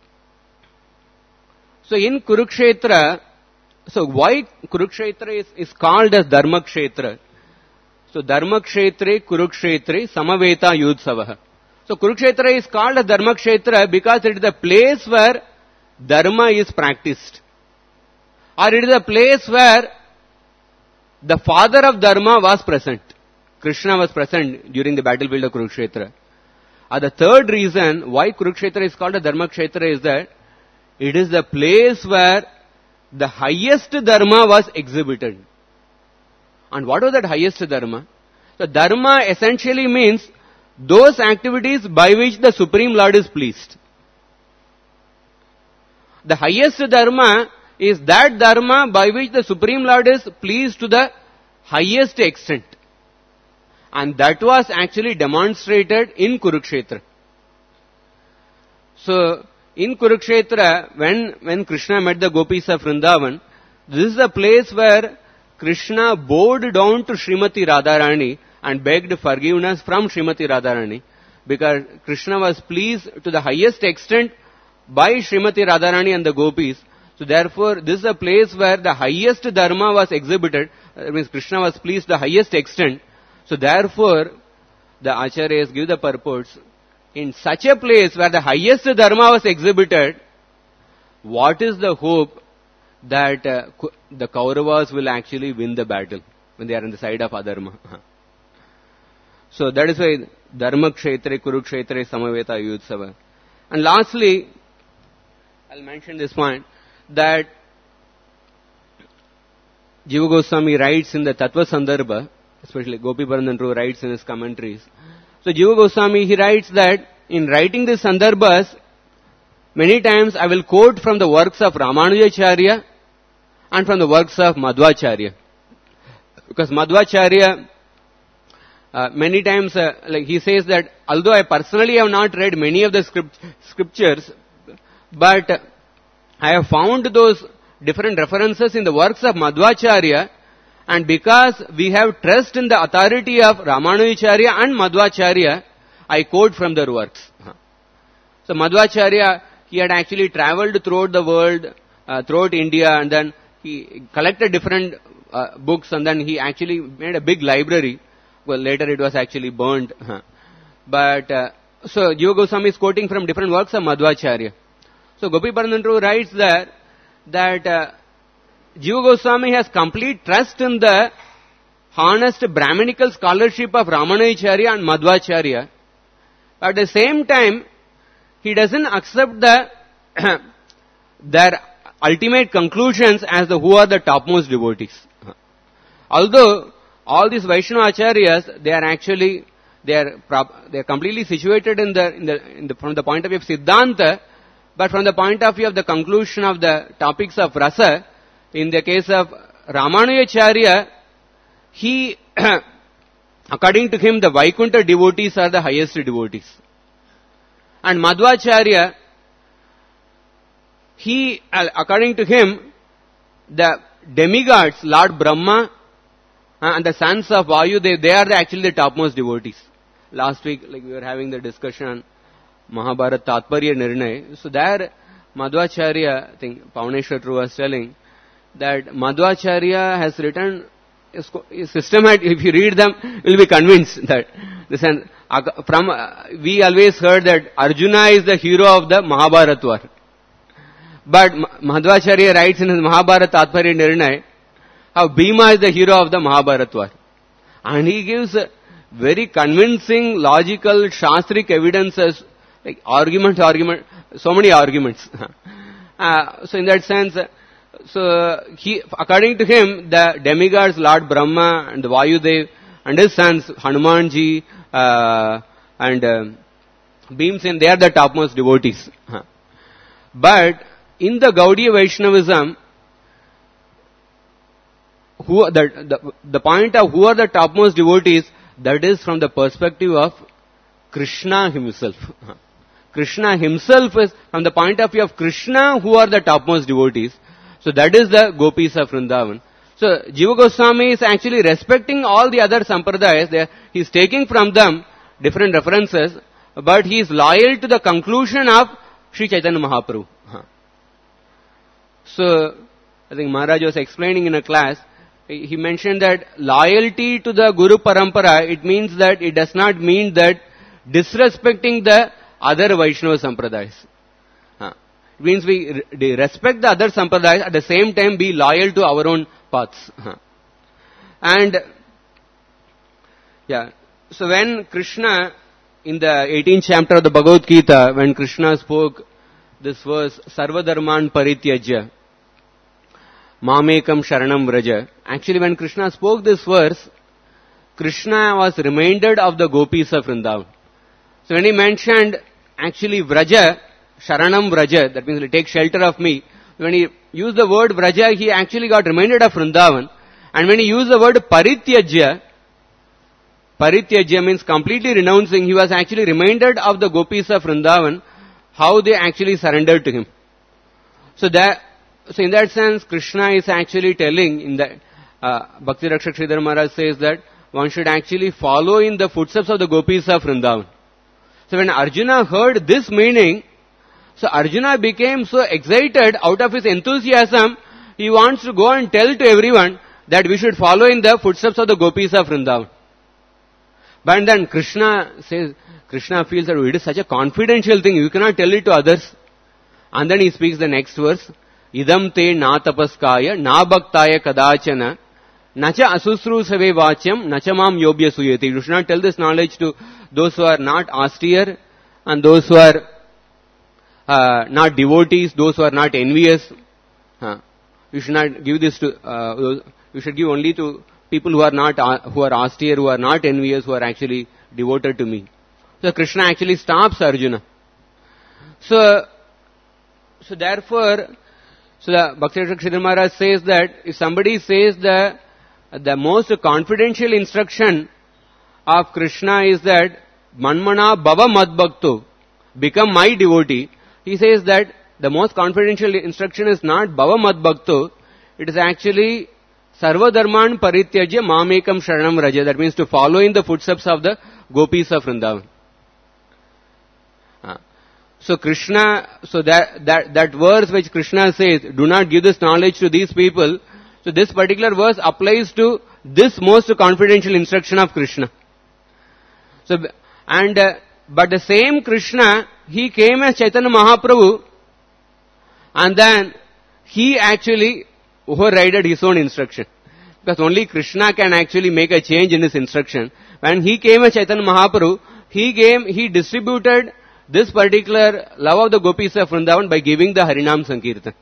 Speaker 1: so in Kurukshetra, so why Kurukshetra is, is called as Dharma Kshetra? So Dharmakshetre, Kurukshetre, Samaveta Yudsavaha. So Kurukshetra is called a Dharmakshetra because it is the place where Dharma is practiced. Or it is a place where the father of Dharma was present. Krishna was present during the battlefield of Kurukshetra. Uh, the third reason why Kurukshetra is called a Dharmakshetra is that it is the place where the highest Dharma was exhibited. And what was that highest Dharma? So Dharma essentially means those activities by which the Supreme Lord is pleased. The highest Dharma is that Dharma by which the Supreme Lord is pleased to the highest extent. And that was actually demonstrated in Kurukshetra. So, in Kurukshetra, when, when Krishna met the gopis of Vrindavan, this is a place where Krishna bowed down to Srimati Radharani and begged forgiveness from Srimati Radharani, because Krishna was pleased to the highest extent by Srimati Radharani and the gopis. So therefore, this is a place where the highest Dharma was exhibited. That means Krishna was pleased to the highest extent. So therefore, the Acharyas give the purports. In such a place where the highest Dharma was exhibited, what is the hope that uh, the Kauravas will actually win the battle when they are on the side of Adharma? So that is why Dharma Kshetre, Kurukshetre, Samaveta Yudsava. And lastly, I'll mention this point, that Jiva Goswami writes in the Tattva Sandarbha, especially Gopi Barandandru writes in his commentaries. So Jiva Goswami, he writes that in writing these Sandarbhas, many times I will quote from the works of Ramanujacharya and from the works of Madhvacharya. Because Madhvacharya, uh, many times, uh, like he says that, although I personally have not read many of the script, scriptures, but I have found those different references in the works of Madhvacharya, and because we have trust in the authority of Ramanujacharya and Madhvacharya, I quote from their works. So Madhvacharya, he had actually traveled throughout the world, uh, throughout India, and then he collected different uh, books, and then he actually made a big library. Well, later it was actually burned. But, uh, so Jiva Goswami is quoting from different works of Madhvacharya. So Gopi Barandandru writes there that uh, Jiva Goswami has complete trust in the honest Brahminical scholarship of Ramanujacharya and Madhvacharya. At the same time, he doesn't accept the their ultimate conclusions as the who are the topmost devotees. Although all these Vaishnava Acharyas, they are actually they are prop, they are completely situated in the, in the in the from the point of view of Siddhanta, but from the point of view of the conclusion of the topics of rasa, in the case of Ramanujacharya, he, according to him, the Vaikuntha devotees are the highest devotees. And Madhvacharya, he, according to him, the demigods, Lord Brahma and the sons of Vayu, they, they are the, actually the topmost devotees. Last week, like we were having the discussion on Mahabharata Tatparya Nirnay. So there, Madhvacharya, I think Pavaneshwar True was telling, that Madhvacharya has written a systematic, if you read them, you will be convinced that this, from, uh, we always heard that Arjuna is the hero of the Mahabharata war. But Madhvacharya writes in his Mahabharata Tatparya Nirnay how Bhima is the hero of the Mahabharata war. And he gives very convincing, logical, shastric evidences, like argument, argument, so many arguments. uh, so in that sense, so he, according to him, the demigods, Lord Brahma and the Vayudev and his sons, Hanumanji uh, and uh, Bhimsen, they are the topmost devotees. But in the Gaudiya Vaishnavism, who the, the the point of who are the topmost devotees, that is from the perspective of Krishna himself. Krishna himself is from the point of view of Krishna who are the topmost devotees. So that is the gopis of Vrindavan. So Jiva Goswami is actually respecting all the other sampradayas. He is taking from them different references, but he is loyal to the conclusion of Sri Chaitanya Mahaprabhu. So I think Maharaj was explaining in a class, he mentioned that loyalty to the Guru Parampara, it means that it does not mean that disrespecting the other Vaishnava Sampradayas. Uh, it means we re- respect the other Sampradayas, at the same time be loyal to our own paths. Uh. And, yeah, so when Krishna, in the eighteenth chapter of the Bhagavad Gita, when Krishna spoke this verse, Sarva Dharman Parityajya, Mamekam Sharanam Vraja. Actually, when Krishna spoke this verse, Krishna was reminded of the gopis of Vrindavan. So when he mentioned, actually, Vraja, Sharanam Vraja, that means take shelter of me. When he used the word Vraja, he actually got reminded of Vrindavan. And when he used the word Parityajya, Parityajya means completely renouncing, he was actually reminded of the gopis of Vrindavan, how they actually surrendered to him. So that, so in that sense, Krishna is actually telling in that, uh, Bhakti Rakshak Sridhar Maharaj says that one should actually follow in the footsteps of the gopis of Vrindavan. So when Arjuna heard this meaning, so Arjuna became so excited out of his enthusiasm, he wants to go and tell to everyone that we should follow in the footsteps of the gopis of Vrindavan. But then Krishna says, Krishna feels that it is such a confidential thing, you cannot tell it to others. And then he speaks the next verse, Idam te na tapaskaya, na bhaktaya kadachana, nacha asusrusave vachyam, nacha mam yobhya suyeti. You should not tell this knowledge to those who are not austere and those who are uh, not devotees, those who are not envious. Huh. You should not give this to, uh, you should give only to people who are not, uh, who are austere, who are not envious, who are actually devoted to me. So Krishna actually stops Arjuna. So, so therefore, so the Bhakti Rakshak Sridhar Maharaj says that if somebody says the, the most confidential instruction of Krishna is that Manmana Bhava Madbhakto, become my devotee, he says that the most confidential instruction is not Bhava Madbhakto, it is actually Sarva Dharman Parityajya Mamekam Sharanam Raja. That means to follow in the footsteps of the gopis of Vrindavan. Uh, so Krishna, so that, that, that verse which Krishna says, do not give this knowledge to these people. So this particular verse applies to this most confidential instruction of Krishna. So, and, uh, but the same Krishna, he came as Chaitanya Mahaprabhu, and then he actually overrided his own instruction. Because only Krishna can actually make a change in his instruction. When he came as Chaitanya Mahaprabhu, he came, he distributed this particular love of the gopis of Vrindavan by giving the Harinam Sankirtan.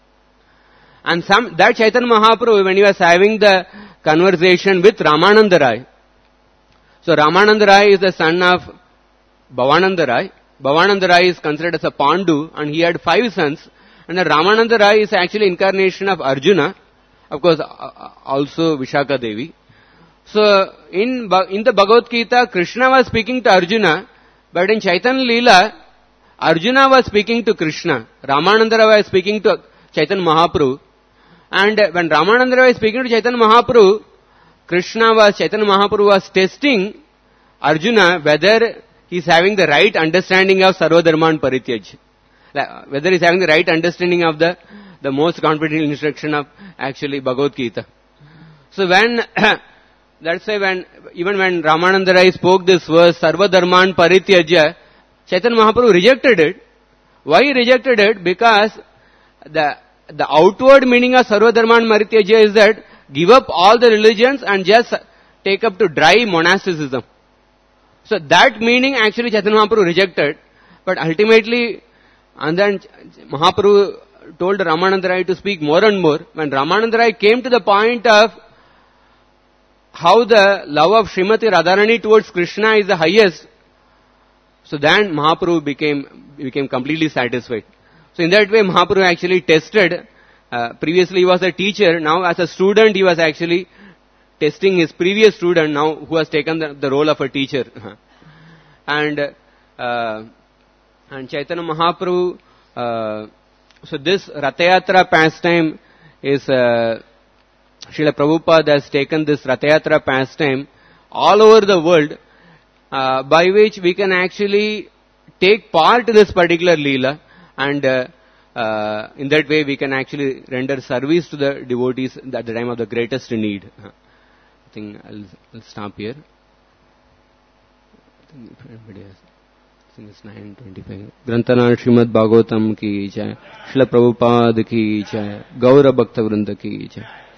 Speaker 1: And some, that Chaitanya Mahaprabhu, when he was having the conversation with Ramananda Rai, so Ramananda Rai is the son of Bhavananda Rai. Bhavananda Rai is considered as a Pandu, and he had five sons. And the Ramananda Rai is actually incarnation of Arjuna, of course also Vishaka Devi. So in, in the Bhagavad Gita, Krishna was speaking to Arjuna, but in Chaitanya Leela, Arjuna was speaking to Krishna. Ramananda Rai was speaking to Chaitanya Mahaprabhu. And when Ramananda Rai was speaking to Chaitanya Mahaprabhu, Krishna was, Chaitanya Mahaprabhu was testing Arjuna whether he is having the right understanding of Sarva Dharman Parityaj. Whether he is having the right understanding of the, the most confident instruction of actually Bhagavad Gita. So when, that's why when, even when Ramananda Rai spoke this verse, Sarva Dharman Parityajya, Chaitanya Mahaprabhu rejected it. Why he rejected it? Because the, the outward meaning of Sarva Dharman Parityajya is that give up all the religions and just take up to dry monasticism. So that meaning actually Chaitanya Mahaprabhu rejected. But ultimately, and then Mahaprabhu told Ramananda Rai to speak more and more. When Ramananda Rai came to the point of how the love of Srimati Radharani towards Krishna is the highest, so then Mahaprabhu became, became completely satisfied. So in that way Mahaprabhu actually tested, uh, previously he was a teacher, now as a student he was actually testing his previous student now who has taken the, the role of a teacher. and uh, and Chaitanya Mahaprabhu, uh, so this Rathayatra pastime is, uh, Srila Prabhupada has taken this Rathayatra pastime all over the world, uh, by which we can actually take part in this particular Leela. And uh, uh, in that way we can actually render service to the devotees at the time of the greatest need. I think I'll, I'll stop here. I think if anybody has, I think it's nine twenty-five. Granthanal Srimad Bhagavatam ki jai, Srila Prabhupada ki jai, Gaura Bhakta Vrinda ki jai.